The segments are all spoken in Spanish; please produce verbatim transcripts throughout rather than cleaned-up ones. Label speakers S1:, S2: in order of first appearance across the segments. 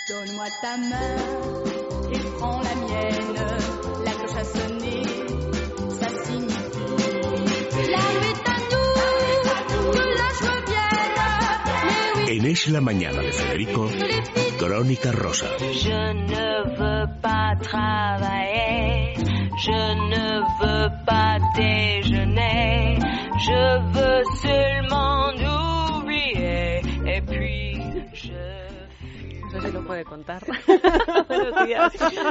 S1: Donne-moi ta main et prends la mienne. La cloche a sonné, ça signifie la nuit est à nous, que la joie vienne.
S2: En Es la Mañana de Federico, Crónica Rosa.
S3: Je ne veux pas travailler, je ne veux pas déjeuner, je veux seulement oublier et puis je...
S4: No se lo puede contar.
S5: Buenos días.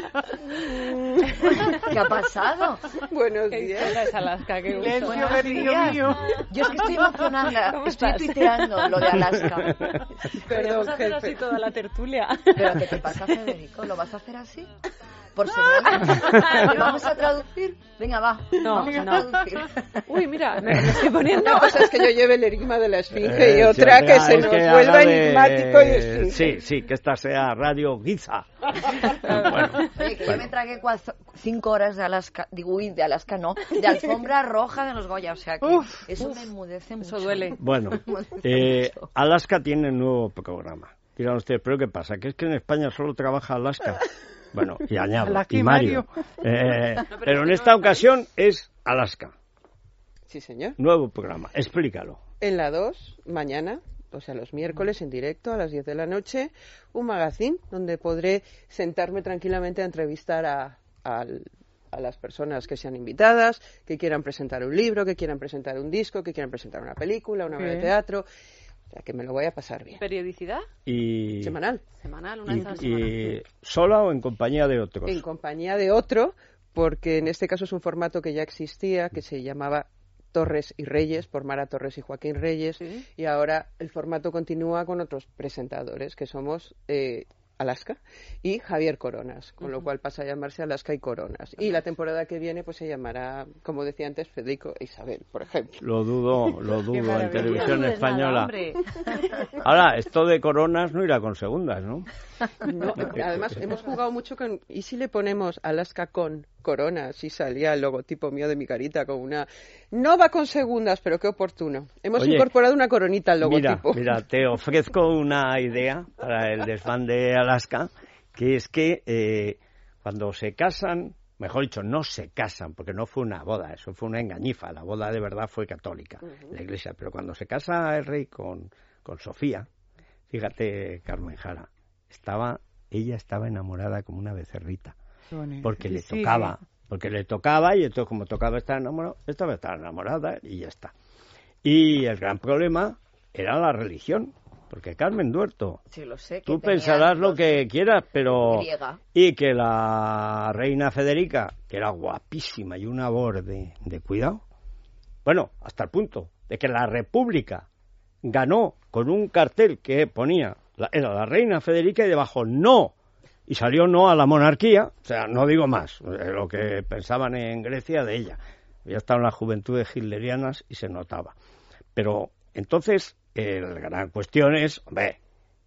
S6: ¿Qué ha pasado?
S5: Buenos
S4: ¿Qué
S5: días.
S4: historia es Alaska? Qué gusto.
S6: Buenos
S5: cariño
S6: días.
S5: mío.
S6: Yo es que estoy emocionada,
S4: ¿Cómo
S6: estoy
S4: estás?
S6: tuiteando lo de Alaska.
S4: Podemos
S5: Perdón,
S4: hacer así
S5: jefe.
S4: toda la tertulia.
S6: ¿Pero qué te pasa, Federico? ¿Lo vas a hacer así? Por señales. ¿Vamos a traducir? Venga, va.
S4: No,
S6: Vamos a
S4: no.
S6: traducir.
S4: Uy, mira, me, me estoy poniendo...
S5: Una cosa es que yo lleve el enigma de la esfinge
S7: Eh,
S5: y otra
S7: sí,
S5: que
S7: ah,
S5: se
S7: es
S5: nos
S7: que
S5: vuelva
S7: haga de-
S5: enigmático y esfinge.
S7: Sí, sí, que esta sea Radio Giza. Bueno,
S6: Oye, que yo
S7: bueno.
S6: me tragué cuatro, cinco horas de Alaska, digo, uy, de Alaska no, de alfombra roja de los Goya, o sea que
S5: Uf,
S6: eso me enmudece mucho.
S4: Eso duele.
S7: Bueno,
S6: Me enmudece
S7: eh,
S6: mucho.
S7: Alaska tiene un nuevo programa. Dirán ustedes, ¿pero qué pasa? ¿Que es que en España solo trabaja Alaska? Bueno, y añado,
S5: Alaska
S7: y
S5: y
S7: Mario. Eh, pero en esta ocasión es Alaska.
S5: Sí, señor.
S7: Nuevo programa. Explícalo.
S5: En la dos, mañana, o sea, los miércoles en directo a las diez de la noche, un magazine donde podré sentarme tranquilamente a entrevistar a, al- a las personas que sean invitadas, que quieran presentar un libro, que quieran presentar un disco, que quieran presentar una película, una obra de
S4: Bien.
S5: teatro. O sea, que me lo voy a pasar bien.
S4: ¿Periodicidad?
S7: Y,
S5: Semanal.
S4: Semanal, una
S7: y,
S4: vez a la semana.
S7: y sola o en compañía de otros.
S5: En compañía de otro, porque en este caso es un formato que ya existía, que se llamaba Torres y Reyes, por Mara Torres y Joaquín Reyes,
S4: Sí.
S5: y ahora el formato continúa con otros presentadores, que somos eh, Alaska y Javier Coronas, con lo cual pasa a llamarse Alaska y Coronas. Y la temporada que viene pues se llamará, como decía antes, Federico e Isabel, por ejemplo.
S7: Lo dudo, lo
S4: Qué
S7: dudo en
S4: maravilla.
S7: televisión
S4: No dudes nada,
S7: española.
S4: hombre.
S7: Ahora, esto de coronas no irá con segundas, ¿no?
S5: No, además, hemos jugado mucho con... ¿Y si le ponemos Alaska con Corona? Si salía el logotipo mío de mi carita con una... No va con segundas, pero qué oportuno. Hemos
S7: Oye,
S5: incorporado una coronita al
S7: Mira,
S5: logotipo.
S7: mira, te ofrezco una idea para el desván de Alaska, que es que eh, cuando se casan, mejor dicho, no se casan, porque no fue una boda, eso fue una engañifa, la boda de verdad fue católica, la iglesia, pero cuando se casa el rey con, con Sofía, fíjate, Carmen Jara, estaba, ella estaba enamorada como una becerrita, porque le
S5: Sí.
S7: tocaba, porque le tocaba, y entonces como tocaba estar enamorada, estaba estar enamorada y ya está. Y el gran problema era la religión, porque Carmen Duerto,
S6: Sí, lo sé. que
S7: tú
S6: tenía
S7: pensarás lo
S6: los-
S7: que quieras, pero...
S6: griega.
S7: Y que la reina Federica, que era guapísima y una borde de cuidado, bueno, hasta el punto de que la República ganó con un cartel que ponía, la- era la reina Federica y debajo no, y salió no a la monarquía, o sea, no digo más, eh, lo que pensaban en Grecia de ella. Ya estaban las juventudes hitlerianas y se notaba. Pero entonces, eh, la gran cuestión es, hombre,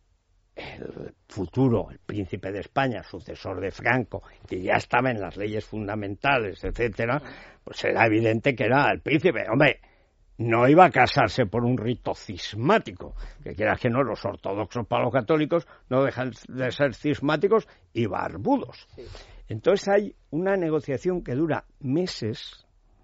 S7: el futuro, el príncipe de España, sucesor de Franco, que ya estaba en las leyes fundamentales, etcétera, pues era evidente que era el príncipe. Hombre, no iba a casarse por un rito cismático, que quieras que no, los ortodoxos para los católicos no dejan de ser cismáticos y barbudos. Entonces hay una negociación que dura meses,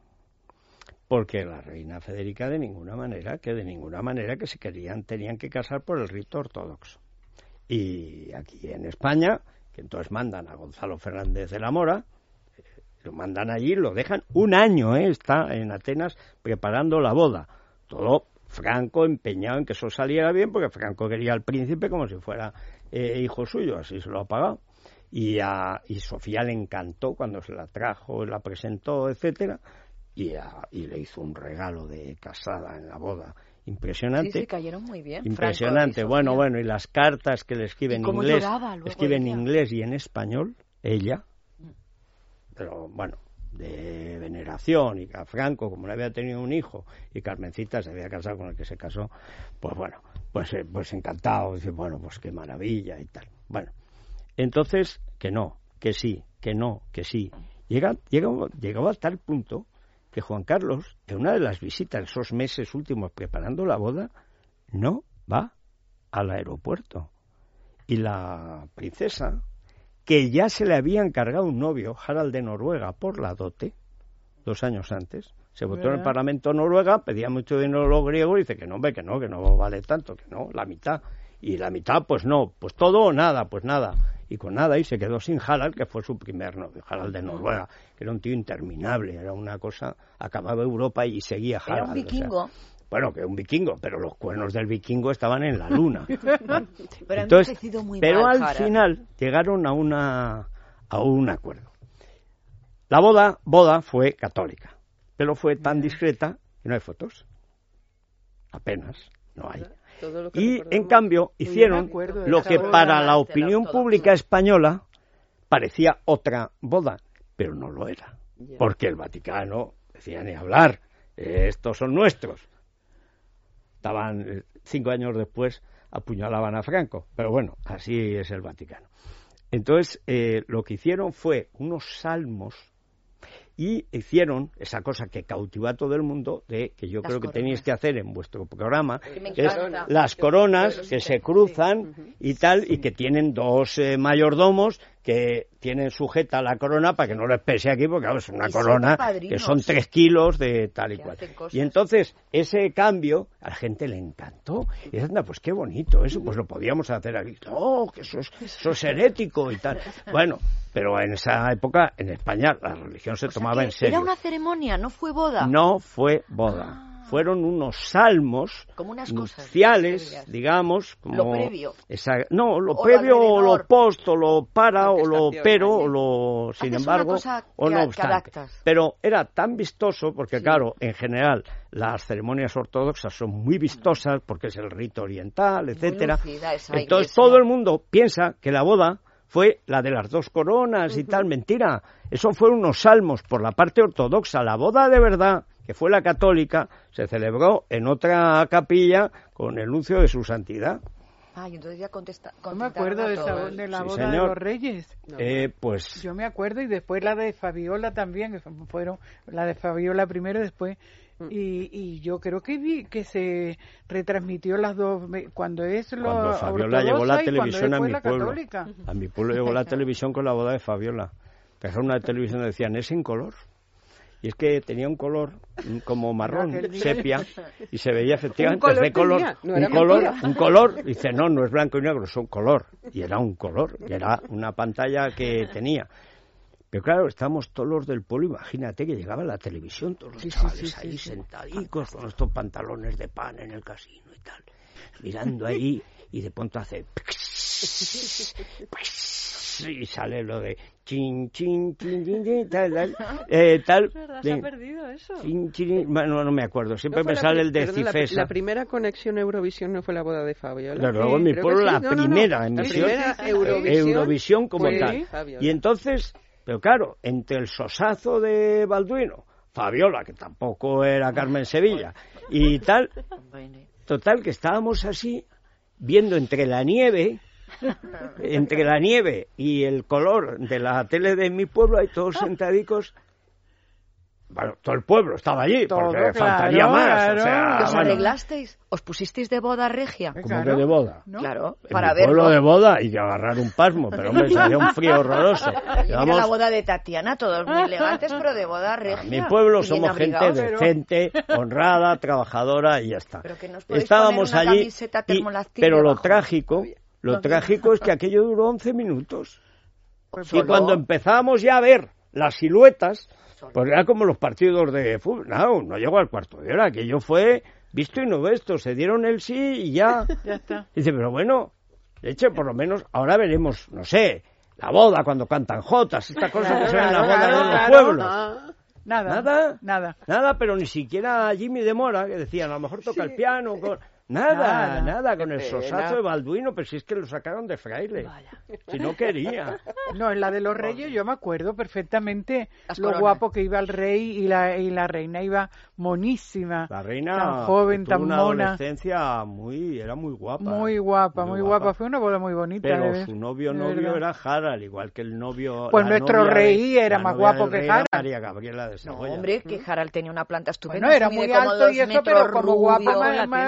S7: porque la reina Federica de ninguna manera, que de ninguna manera que se querían, tenían que casar por el rito ortodoxo. Y aquí en España, que entonces mandan a Gonzalo Fernández de la Mora, eh, lo mandan allí, lo dejan un año, ¿eh? Está en Atenas preparando la boda. Todo Franco empeñado en que eso saliera bien, porque Franco quería al príncipe como si fuera eh, hijo suyo, así se lo ha pagado. Y a y Sofía le encantó cuando se la trajo, la presentó, etcétera, y, a, y le hizo un regalo de casada en la boda. Impresionante.
S6: Sí, sí, cayeron muy bien.
S7: Impresionante.
S6: Franco y
S7: Bueno,
S6: Sofía.
S7: bueno, y las cartas que le escribe
S6: ¿Y
S7: en
S6: cómo
S7: inglés,
S6: lloraba luego
S7: escribe en
S6: ella?
S7: inglés y en español, ella, pero bueno, de veneración, y a Franco, como no había tenido un hijo, y Carmencita se había casado con el que se casó, pues bueno, pues, eh, pues encantado, dice, bueno, pues qué maravilla y tal. Bueno, entonces, que no, que sí, que no, que sí. Llega, llega, llegaba a tal punto que Juan Carlos, en una de las visitas, esos meses últimos preparando la boda, no va al aeropuerto. y la princesa, que ya se le había encargado un novio, Harald de Noruega, por la dote, dos años antes. Se votó en el Parlamento de Noruega, pedía mucho dinero a los griegos, y dice que no, hombre, que no, que no vale tanto, que no, la mitad. Y la mitad, pues no, pues todo o nada, pues nada. Y con nada, y se quedó sin Harald, que fue su primer novio, Harald de Noruega, que era un tío interminable, era una cosa, acababa Europa y seguía Harald.
S6: Era un vikingo.
S7: O sea, bueno, que un vikingo, pero los cuernos del vikingo estaban en la luna. Bueno,
S6: pero
S7: entonces,
S6: muy
S7: pero
S6: mal,
S7: al
S6: Harald.
S7: final llegaron a una a un acuerdo. La boda, boda fue católica, pero fue tan discreta que no hay fotos. Apenas, no hay.
S5: Todo lo que
S7: Y
S5: recordamos.
S7: en cambio hicieron lo que para la opinión pública española parecía otra boda, pero no lo era. Porque el Vaticano decía ni hablar, eh, estos son nuestros. Estaban, eh, cinco años después, apuñalaban a Franco, pero bueno, así es el Vaticano. Entonces, eh, lo que hicieron fue unos salmos y hicieron esa cosa que cautivó a todo el mundo, de que yo
S6: Las
S7: creo que
S6: coronas.
S7: teníais que hacer en vuestro programa,
S6: Que me
S7: que es
S6: encanta.
S7: las coronas que se cruzan y tal, y que tienen dos eh, mayordomos que tienen sujeta la corona para que no les pese aquí, porque claro, es una
S6: Y siete
S7: corona
S6: padrinos.
S7: que son tres kilos de tal y
S6: Que
S7: cual.
S6: hacen cosas.
S7: Y entonces, ese cambio a la gente le encantó. Y dice, anda, pues qué bonito eso, pues lo podíamos hacer aquí. No, que eso es, eso es herético y tal. Bueno, pero en esa época, en España, la religión se
S6: O sea
S7: tomaba
S6: que
S7: en serio.
S6: Era una ceremonia, no fue boda.
S7: No fue boda. Fueron unos salmos
S6: Como unas cosas,
S7: nupciales,
S6: dirías.
S7: digamos, como
S6: Lo previo.
S7: esa- no, lo
S6: O lo
S7: previo o lo
S6: alrededor.
S7: post o lo para o lo
S5: Orquestación,
S7: pero
S5: ¿no?
S7: o lo sin
S6: Haces una
S7: embargo
S6: cosa
S7: o
S6: que-
S7: no
S6: que
S7: obstante.
S6: adaptas.
S7: Pero era tan vistoso porque claro, en general las ceremonias ortodoxas son muy vistosas porque es el rito oriental, etcétera.
S6: lucida esa
S7: Entonces
S6: iglesia.
S7: todo el mundo piensa que la boda fue la de las dos coronas y tal, mentira. Eso fueron unos salmos por la parte ortodoxa. La boda de verdad, que fue la católica, se celebró en otra capilla con el nuncio de su santidad.
S6: Ah, y entonces ya contesta.
S8: Yo me acuerdo de, esa, de la
S7: Sí,
S8: boda de
S7: señor.
S8: los Reyes.
S7: Eh, pues
S8: Yo me acuerdo, y después la de Fabiola también, que fueron la de Fabiola primero, después. Y, y yo creo que vi que se retransmitió las dos, ve- cuando es lo
S7: cuando Fabiola llegó la
S8: ortodoxa y cuando
S7: televisión a
S8: después
S7: mi
S8: la
S7: pueblo.
S8: católica.
S7: A mi pueblo llegó la televisión con la boda de Fabiola. Trajeron una televisión y decían, ¿es en color? Y es que tenía un color mm, como marrón,
S8: Aquel día.
S7: sepia, y se veía efectivamente
S5: Un color
S7: de color,
S5: tenía, no
S7: un
S5: era
S7: color,
S5: mentira.
S7: un color. Dice, no, no es blanco y negro, es un color. Y era un color, y era una pantalla que tenía. Pero claro, estábamos todos los del pueblo, imagínate que llegaba la televisión, todos los
S8: Sí, sí,
S7: chavales
S8: sí,
S7: ahí
S8: sí, sí.
S7: sentadicos con estos pantalones de pan en el casino y tal, mirando ahí, y de pronto hace... y sale lo de chin, chin, chin, chin, chin, tal, tal, eh, tal.
S4: Es verdad, se ha perdido eso.
S7: Chin, chin, bueno, no me acuerdo, siempre
S5: ¿No fue
S7: me
S5: la
S7: sale
S5: pri-
S7: el de
S5: perdón, la,
S7: Cifesa.
S5: la primera conexión Eurovisión no fue la boda de Fabiola.
S7: Desde luego en mi
S5: creo
S7: pueblo
S5: que sí.
S7: la
S5: No, no, no.
S7: primera
S5: La
S7: emisión,
S5: primera Eurovisión,
S7: Eurovisión como
S5: fue
S7: tal.
S5: Fabiola.
S7: Y entonces, pero claro, entre el sosazo de Balduino, Fabiola, que tampoco era Carmen Sevilla, y tal, total que estábamos así, viendo entre la nieve, entre la nieve y el color de la tele de mi pueblo, hay todos sentadicos. Bueno, todo el pueblo estaba allí,
S8: Todo,
S7: porque
S8: claro,
S7: faltaría más.
S8: claro.
S7: O sea,
S6: ¿Os
S7: bueno,
S6: arreglasteis? ¿Os pusisteis de boda regia?
S7: como
S8: Claro,
S7: que de boda.
S8: ¿no?
S6: Claro,
S7: En
S6: para
S7: mi pueblo
S6: verlo.
S7: de boda y que agarrar un pasmo, pero hombre, se hacía un frío horroroso.
S6: Era
S7: Llevamos-
S6: la boda de Tatiana, todos muy elegantes, pero de boda
S7: en
S6: regia.
S7: mi pueblo
S6: y bien
S7: somos gente
S6: abrigados.
S7: decente, honrada, trabajadora y ya está.
S6: Pero que nos podéis
S7: Estábamos
S6: poner una
S7: allí,
S6: camiseta
S7: y-
S6: termoláctil
S7: pero lo
S6: debajo.
S7: trágico, lo trágico es que aquello duró once minutos.
S6: Pues
S7: Y
S6: solo.
S7: cuando empezamos ya a ver las siluetas, pues era como los partidos de fútbol. No, no llegó al cuarto de hora, aquello fue visto y no visto. Se dieron el sí y ya.
S8: Ya está.
S7: Dice, pero bueno, leche, por lo menos ahora veremos, no sé, la boda cuando cantan jotas, esta cosa que se ve en las
S8: Claro,
S7: bodas de los
S8: claro,
S7: pueblos.
S8: Ah, Nada.
S7: Nada.
S8: Nada.
S7: Nada, pero ni siquiera Jimmy de Mora, que decían, a lo mejor toca el piano. Con... Nada, nada,
S8: Nada.
S7: con el
S5: Qué
S7: sosazo
S5: pena.
S7: de Balduino, pero si es que lo sacaron de fraile. Si no quería.
S8: No, en la de los reyes yo me acuerdo perfectamente
S6: Las
S8: lo
S6: coronas.
S8: guapo que iba el rey y la, y la reina iba monísima.
S7: La reina
S8: Tan joven,
S7: tuvo
S8: tan
S7: una
S8: mona.
S7: adolescencia muy, era muy guapa.
S8: Muy guapa, muy guapa. Fue una boda muy bonita. de
S7: Pero
S8: ver,
S7: su novio
S8: de
S7: novio
S8: verdad.
S7: era Harald, igual que el novio.
S8: Pues
S7: la
S8: nuestro
S7: novia
S8: rey
S7: de-
S8: era
S7: la
S8: más
S7: novia
S8: guapo
S7: del
S8: que
S7: rey era
S8: Harald.
S7: María Gabriela de
S6: No,
S7: Saboya.
S6: hombre, que Harald tenía una planta estupenda.
S8: Bueno, era
S6: mide
S8: muy
S6: como
S8: alto
S6: dos
S8: y eso,
S6: metros,
S8: pero como guapa
S6: rubio,
S8: más-
S6: la
S8: más
S6: tiene. Un
S8: rubia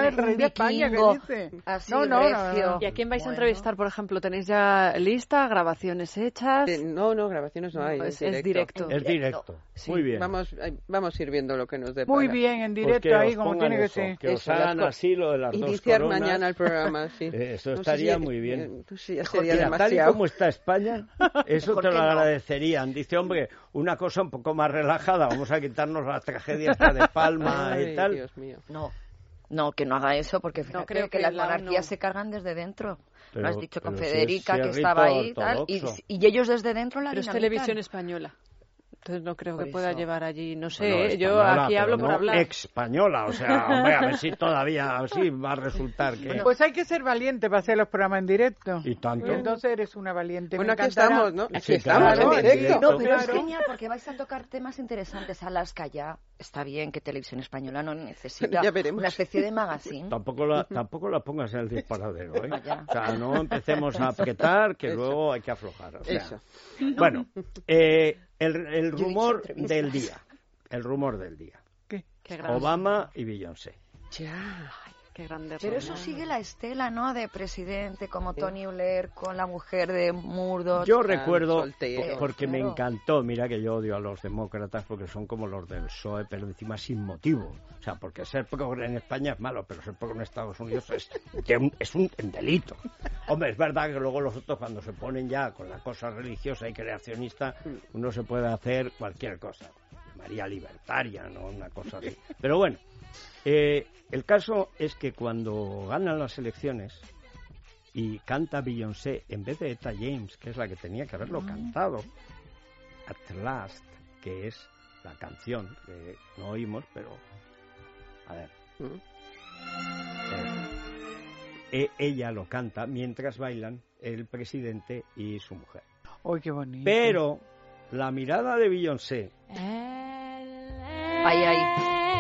S8: España,
S6: vikingo,
S8: ¿qué dice?
S6: así,
S8: No, no, no,
S6: recio.
S8: no.
S4: ¿Y a quién vais
S6: Bueno.
S4: a entrevistar, por ejemplo? ¿Tenéis ya lista, grabaciones hechas?
S5: Eh, no, no, grabaciones no hay.
S4: Pues
S5: es
S4: es
S5: directo.
S4: directo.
S7: Es directo.
S5: Sí,
S7: Muy bien.
S5: Vamos, ay, vamos a ir viendo lo que nos depara.
S8: Muy bien, en
S7: Pues
S8: directo
S7: que
S8: ahí,
S7: os
S8: como
S7: pongan
S8: tiene que
S7: eso,
S8: ser.
S7: que os
S5: Eso, las
S7: hagan
S5: co-
S7: así lo de las dos
S5: Iniciar
S7: coronas.
S5: mañana el programa, sí.
S7: Eh, eso
S5: No sé
S7: estaría
S5: si-
S7: muy bien.
S5: eh, no sé, ya sería
S7: Mira, tal y
S5: demasiado.
S7: como está España, eso
S6: ¿Por
S7: te
S6: qué
S7: lo
S6: no?
S7: agradecerían. Dice, hombre, una cosa un poco más relajada, vamos a quitarnos la tragedia esta de Palma
S5: Ay,
S7: y tal.
S5: Dios mío.
S6: No, no, que no haga eso, porque fíjate
S4: creo
S6: que,
S4: que
S6: las
S4: la
S6: monarquías
S4: ONU-
S6: se cargan desde dentro.
S7: Pero-
S6: Lo has dicho con
S7: pero si es-
S6: Federica,
S7: si es
S6: que
S7: rito
S6: estaba ahí y tal, y,
S7: ortodoxo.
S6: y ellos desde dentro la
S4: Pero es
S6: dinamitan.
S4: televisión española. Entonces no creo
S6: Por
S4: que pueda
S6: eso.
S4: llevar allí, no sé,
S7: Bueno,
S4: ¿eh? yo
S7: española,
S4: aquí
S7: pero
S4: hablo por
S7: no
S4: hablar.
S7: Española, o sea, hombre, a ver si todavía así va a resultar que...
S8: Pues hay que ser valiente para hacer los programas en directo.
S7: Y tanto.
S8: Y entonces eres una valiente.
S5: Bueno,
S8: Me
S5: aquí
S8: encantará.
S5: estamos, ¿no? Aquí
S7: Sí,
S5: estamos
S7: claro,
S5: en
S7: en
S5: directo.
S7: directo.
S6: No, pero es
S8: Claro.
S6: genial porque vais a tocar temas interesantes. Alaska ya está bien que Televisión Española no necesita
S5: Ya veremos.
S6: una especie de magazine.
S7: Tampoco la, tampoco la pongas en el disparadero, ¿eh?
S6: Vaya.
S7: O sea, no empecemos a apretar, que
S5: Eso.
S7: luego hay que aflojar. O sea.
S5: Eso.
S7: Bueno, eh, el, el
S6: dicho
S7: rumor
S6: entrevistas.
S7: del día. El rumor del día.
S8: ¿Qué?
S4: Qué grande.
S7: Obama y Beyoncé.
S5: Ya.
S4: Qué grande.
S6: Pero eso sigue la estela, ¿no? De presidente como Tony Blair con la mujer de Murdoch.
S7: Yo
S5: Tan
S7: recuerdo,
S5: soltero.
S7: porque me
S6: Claro.
S7: encantó, mira que yo odio a los demócratas porque son como los del P S O E, pero encima sin motivo. O sea, porque ser progre en España es malo, pero ser progre en Estados Unidos es, es un delito. Hombre, es verdad que luego los otros cuando se ponen ya con la cosa religiosa y creacionista, uno se puede hacer cualquier cosa. María libertaria, ¿no? Una cosa así. Pero bueno, eh, el caso es que cuando ganan las elecciones y canta Beyoncé en vez de Etta James, que es la que tenía que haberlo cantado, At Last, que es la canción que no oímos, pero a ver,
S5: Mm.
S7: eh, e- ella lo canta mientras bailan el presidente y su mujer.
S8: ¡Ay, qué bonito!
S7: Pero la mirada de Beyoncé
S6: Ahí, ahí.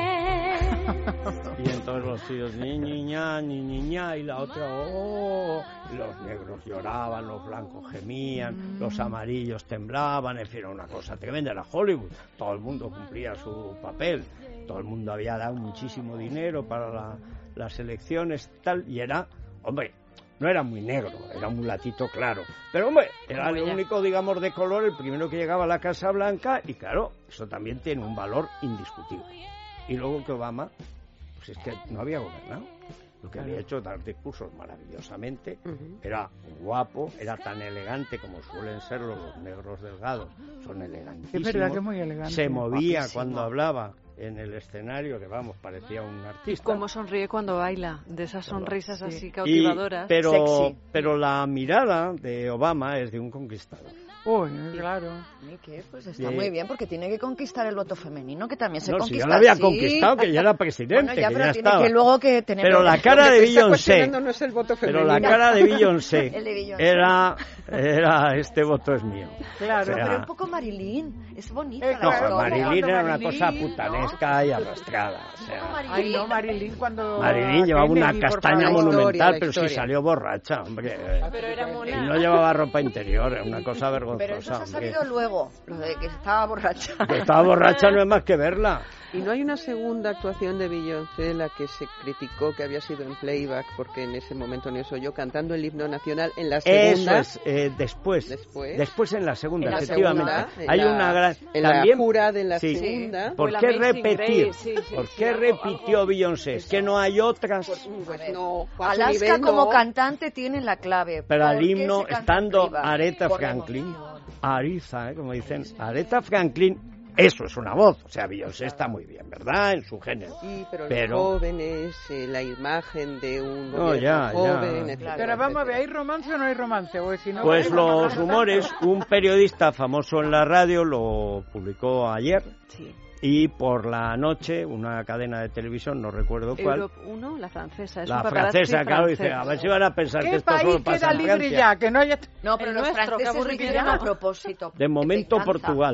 S7: y entonces los tíos ni niña ni niña y la otra oh, y los negros lloraban, los blancos gemían, los amarillos temblaban, en fin, era una cosa tremenda. Era Hollywood, todo el mundo cumplía su papel, todo el mundo había dado muchísimo dinero para la- las elecciones tal, y era, hombre, no era muy negro, era un mulatito claro, pero hombre, era
S4: Como
S7: el
S4: ella.
S7: único, digamos, de color, el primero que llegaba a la Casa Blanca, y claro, eso también tiene un valor indiscutible. Y luego que Obama, pues es que no había gobernado, lo que había hecho dar discursos maravillosamente,
S5: Ujú.
S7: era guapo, era tan elegante como suelen ser los negros delgados, son elegantísimos.
S8: Es verdad que es muy elegante.
S7: Se movía
S6: Guapísimo.
S7: cuando hablaba en el escenario, que vamos, parecía un artista.
S4: Cómo sonríe cuando baila, de esas sonrisas
S8: Sí.
S4: así
S7: Y-
S4: cautivadoras.
S7: pero,
S6: Sexy.
S7: pero la mirada de Obama es de un conquistador.
S8: Uy, claro.
S6: ¿Y qué? Pues está
S7: Eh,
S6: muy bien, porque tiene que conquistar el voto femenino, que también se
S7: No, si
S6: conquista
S7: ya lo había
S6: así.
S7: conquistado, que ya era presidente,
S6: Bueno, ya,
S7: que
S6: pero
S7: ya
S6: tiene
S7: estaba.
S6: que luego que tener...
S7: Pero la cara
S5: Lo
S7: de
S5: que te está
S7: Beyoncé,
S5: cuestionando no es el voto
S7: pero
S5: femenino.
S7: la cara de Beyoncé
S6: El de Beyoncé.
S7: era, era este voto es mío.
S8: Claro.
S7: O sea,
S6: Pero un poco Marilyn, es bonita
S8: Eh,
S6: la
S7: no,
S8: claro,
S6: historia.
S7: Marilyn era una
S8: Marilyn,
S7: cosa
S8: ¿no?
S7: putanesca y arrastrada. O
S6: Un poco
S7: sea,
S6: Marilyn.
S8: Ay, no, Marilyn cuando...
S7: Marilyn llevaba una
S8: Kennedy, por
S7: castaña
S8: favor.
S5: La historia,
S7: monumental,
S5: la
S7: pero si
S5: historia.
S7: salió borracha, hombre.
S4: Pero era
S7: Y
S4: mona.
S7: no llevaba ropa interior, era una cosa vergonzosa.
S6: Pero eso se ha
S7: hombre.
S6: sabido luego, lo de que estaba borracha.
S7: Que estaba borracha no es más que verla.
S5: Y no hay una segunda actuación de Beyoncé, la que se criticó que había sido en playback, porque en ese momento no soy yo, cantando el himno nacional en la segunda.
S7: Eso es, eh, después,
S5: Después.
S7: después en la segunda,
S5: En la
S7: efectivamente.
S5: segunda, en
S7: Hay
S5: la-
S7: una gran...
S5: En
S7: también,
S5: la jurada, en la
S7: sí.
S5: segunda.
S7: ¿Por
S4: O el
S7: qué
S4: Amazing
S7: repetir?
S4: Grace, sí, sí,
S7: ¿Por
S4: sí,
S7: qué
S4: algo-
S7: repitió
S4: algo-
S7: Beyoncé? Es que no hay otras...
S5: Pues
S6: A ver,
S5: no, a su
S6: Alaska
S5: nivel
S6: como
S5: no.
S6: cantante tiene la clave.
S7: Pero
S6: ¿Por
S7: al
S6: qué
S7: himno,
S6: se canta
S7: estando
S6: arriba?
S7: Aretha
S6: Por la
S7: Franklin,
S6: emoción.
S7: Ariza, ¿eh? Como dicen, Aretha Franklin, eso es una voz. O sea, Beyoncé está muy bien, ¿verdad? En su género.
S5: Sí, pero,
S7: Pero-
S5: los jóvenes, eh, la imagen de un
S7: No,
S5: gobierno
S7: ya, ya.
S5: joven, etcétera,
S8: Pero vamos a ver,
S5: etcétera.
S8: ¿hay romance o no hay romance? Pues, si no,
S7: Pues
S8: hay
S7: los
S8: romance.
S7: rumores, un periodista famoso en la radio lo publicó ayer
S4: Sí.
S7: y por la noche una cadena de televisión, no recuerdo cuál,
S4: Europe uno, la francesa. Es
S7: la
S4: un paparazzi
S7: francesa, claro, dice,
S4: francés.
S7: a ver si van a pensar que
S8: ¿Qué
S7: esto
S8: país
S7: solo pasa
S8: queda
S7: en
S8: libre
S7: Francia.
S8: ya? Que no haya...
S6: No, pero
S4: El
S6: los
S4: nuestro, qué
S6: franceses lo
S4: aburrido.
S6: hicieron a propósito.
S7: De
S6: que
S7: momento
S6: te encanta.
S7: Portugal.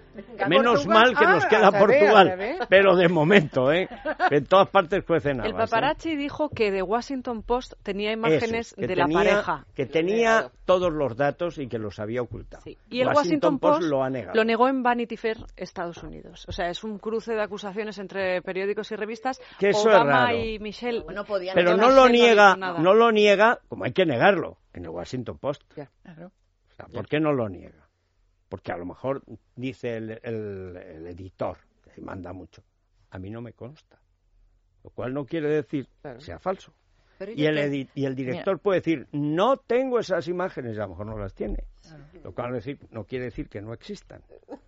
S7: Menos mal que nos
S8: Ah,
S7: queda
S8: a saber,
S7: Portugal,
S8: a saber.
S7: pero de momento, ¿eh? En todas partes cuecen
S4: El
S7: habas, ¿eh?
S4: paparazzi dijo que The Washington Post tenía imágenes
S7: Eso, que
S4: de
S7: tenía-
S4: la pareja.
S7: Que tenía todos los datos y que los había ocultado.
S4: Sí. Y el Washington,
S7: Post,
S4: Post
S7: lo ha negado.
S4: lo negó en Vanity Fair, Estados Unidos. O sea, es un cruce de acusaciones entre periódicos y revistas.
S7: Que eso
S4: Obama
S7: es raro.
S4: y Michelle.
S6: Bueno, podían
S7: Pero
S4: Donald
S7: no lo
S4: Trump no
S7: niega,
S4: dijo nada.
S7: no lo niega, como hay que negarlo, en el Washington Post.
S8: Claro.
S7: O sea, ¿por qué no lo niega? Porque a lo mejor dice el, el- el editor, que manda mucho, a mí no me consta. Lo cual no quiere decir
S5: Claro.
S7: que sea falso.
S6: Pero
S7: Y
S6: yo
S7: el,
S6: te-
S7: edi- y el director puede decir, no tengo esas imágenes, y a lo mejor no las tiene. Lo cual decir, no quiere decir que no existan.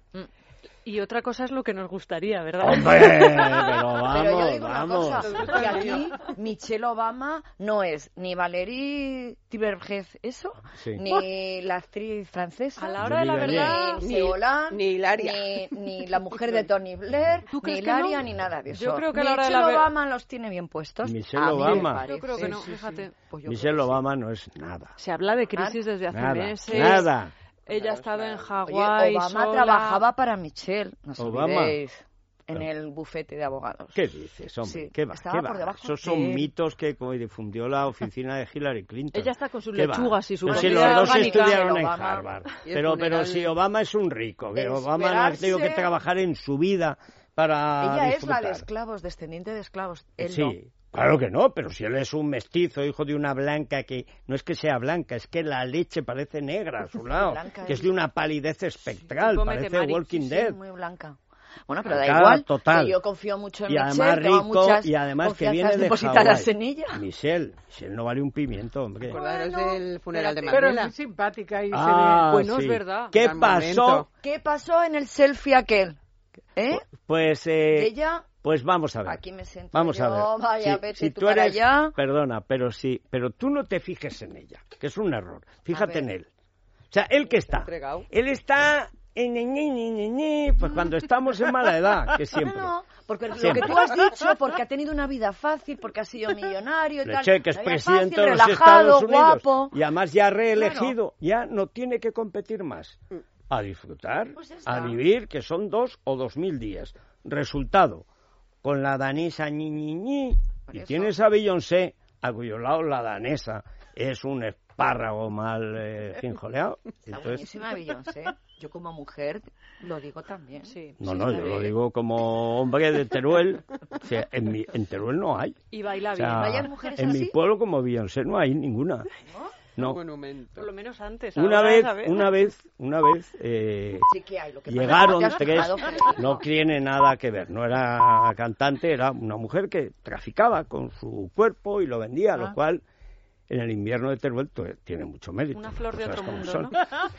S4: Y otra cosa es lo que nos gustaría, ¿verdad?
S7: ¡Hombre! Pero vamos,
S6: Pero yo digo una
S7: vamos.
S6: cosa, que aquí Michelle Obama no es ni Valérie Tiberghef, eso,
S7: Sí.
S6: ni la actriz francesa,
S4: A la hora de la
S7: Julie
S4: verdad,
S6: ni
S5: Ni-
S6: Ségolène,
S5: ni Hilaria.
S6: ni, ni la mujer de Tony Blair,
S4: ¿Tú
S6: ni
S4: crees que
S6: Hilaria,
S4: no?
S6: ni nada de eso.
S4: Yo creo que a la hora de
S6: Michelle
S4: la ver-
S6: Obama los tiene bien puestos.
S7: Michelle
S6: A mí me
S7: Obama.
S6: parece.
S4: Yo creo que no,
S6: Sí, sí,
S4: fíjate.
S6: sí. Pues yo
S7: Michelle
S6: creo que sí.
S7: Obama no es nada.
S4: Se habla de crisis desde hace
S7: Nada,
S4: meses.
S7: nada.
S4: Ella ha estado en
S6: Oye,
S4: Hawái
S6: Obama
S4: sola.
S6: trabajaba para Michelle, no os
S7: Obama.
S6: olvidéis, en el bufete de abogados.
S7: ¿Qué dices, hombre?
S6: Sí,
S7: ¿Qué va?
S6: estaba
S7: ¿Qué
S6: por
S7: va?
S6: debajo
S7: Esos son
S6: de él.
S7: mitos que como difundió la oficina de Hillary Clinton.
S4: Ella está con sus
S7: ¿Qué va?
S4: lechugas y su
S7: Pero si
S4: comida
S7: los dos
S4: orgánica.
S7: estudiaron en
S6: Obama.
S7: Harvard.
S5: Y el
S7: Pero, pero
S5: funeral
S7: si
S5: de-
S7: Obama es un rico, que
S6: De
S7: Obama no ha tenido que
S6: esperarse-
S7: trabajar en su vida para
S6: Ella es la
S7: disfrutar.
S6: de esclavos, descendiente de esclavos. Él
S7: Sí,
S6: no.
S7: claro que no, pero si él es un mestizo, hijo de una blanca que no es que sea blanca, es que la leche parece negra a su lado,
S6: Blanca
S7: que es
S6: es-
S7: de una palidez espectral,
S4: tipo
S7: parece
S4: Metemari.
S7: Walking
S6: Sí,
S7: Dead.
S6: muy blanca. Bueno, pero da
S7: Acá,
S6: igual.
S7: total.
S6: Que yo confío mucho en
S7: Y
S6: Michelle,
S7: además
S6: tengo
S7: rico,
S6: muchas
S7: y además que
S6: confianzas
S7: viene de
S6: depositadas
S7: Hawái.
S6: en ella.
S7: Michelle, Michelle no vale un pimiento, hombre.
S5: Acordaros
S6: Bueno,
S5: del funeral de
S6: espérate.
S8: Pero
S5: Mandela.
S8: es muy simpática y
S7: Ah,
S4: Bueno, es
S7: sí.
S4: verdad.
S7: ¿Qué
S5: Gran
S7: pasó?
S5: momento.
S6: ¿Qué pasó en el selfie aquel? ¿Eh?
S7: Pues, eh,
S6: Ella,
S7: pues vamos a ver.
S6: aquí me siento
S7: Vamos
S6: yo,
S7: a ver.
S6: vaya,
S7: Sí,
S6: vete
S7: si
S6: tú
S7: tú
S6: para
S7: eres,
S6: allá.
S7: perdona, pero sí, pero tú no te fijes en ella, que es un error. Fíjate
S6: ver.
S7: en él. O sea, él que está,
S5: entregado.
S7: él está en ñe, ñe, ñe, ñe, ñe, pues cuando estamos en mala edad, que siempre.
S6: No, no, porque lo
S7: Siempre.
S6: que tú has dicho, porque ha tenido una vida fácil, porque ha sido millonario y tal.
S7: Leche, que es
S6: Una vida
S7: presidente
S6: fácil,
S7: de los
S6: relajado,
S7: Estados Unidos
S6: guapo.
S7: y además ya reelegido, ya no tiene que competir más. A disfrutar,
S6: Pues ya está.
S7: a vivir, que son dos o dos mil días. Resultado, con la danesa ñi, ñi, ñi,
S6: Por
S7: y
S6: eso.
S7: tienes a Beyoncé, a cuyo lado la danesa es un espárrago mal eh, jinjoleado.
S6: Está
S7: Entonces,
S6: buenísima Beyoncé. Yo como mujer lo digo también.
S4: Sí.
S7: no,
S6: Sí,
S7: no,
S6: está
S7: yo lo
S6: bien.
S7: digo como hombre de Teruel. O sea, en, mi, en Teruel no hay.
S4: Y baila
S7: O sea,
S4: bien.
S6: ¿Vayan mujeres
S7: en mi
S6: así?
S7: pueblo como Beyoncé no hay ninguna. No.
S5: Monumento.
S4: Por lo menos antes.
S7: Una
S4: ahora,
S7: vez,
S4: ¿sabes?
S7: una vez, una vez eh,
S6: Sí que hay. Lo que pasa es que
S7: llegaron
S6: te has
S7: tres,
S6: fijado, Federico.
S7: no tiene nada que ver, no era cantante, era una mujer que traficaba con su cuerpo y lo vendía,
S8: Ah.
S7: lo cual en el invierno de Teruel tu- tiene mucho mérito.
S4: Una flor de
S7: cosas
S4: otro
S7: como
S4: mundo,
S7: son.
S4: ¿no?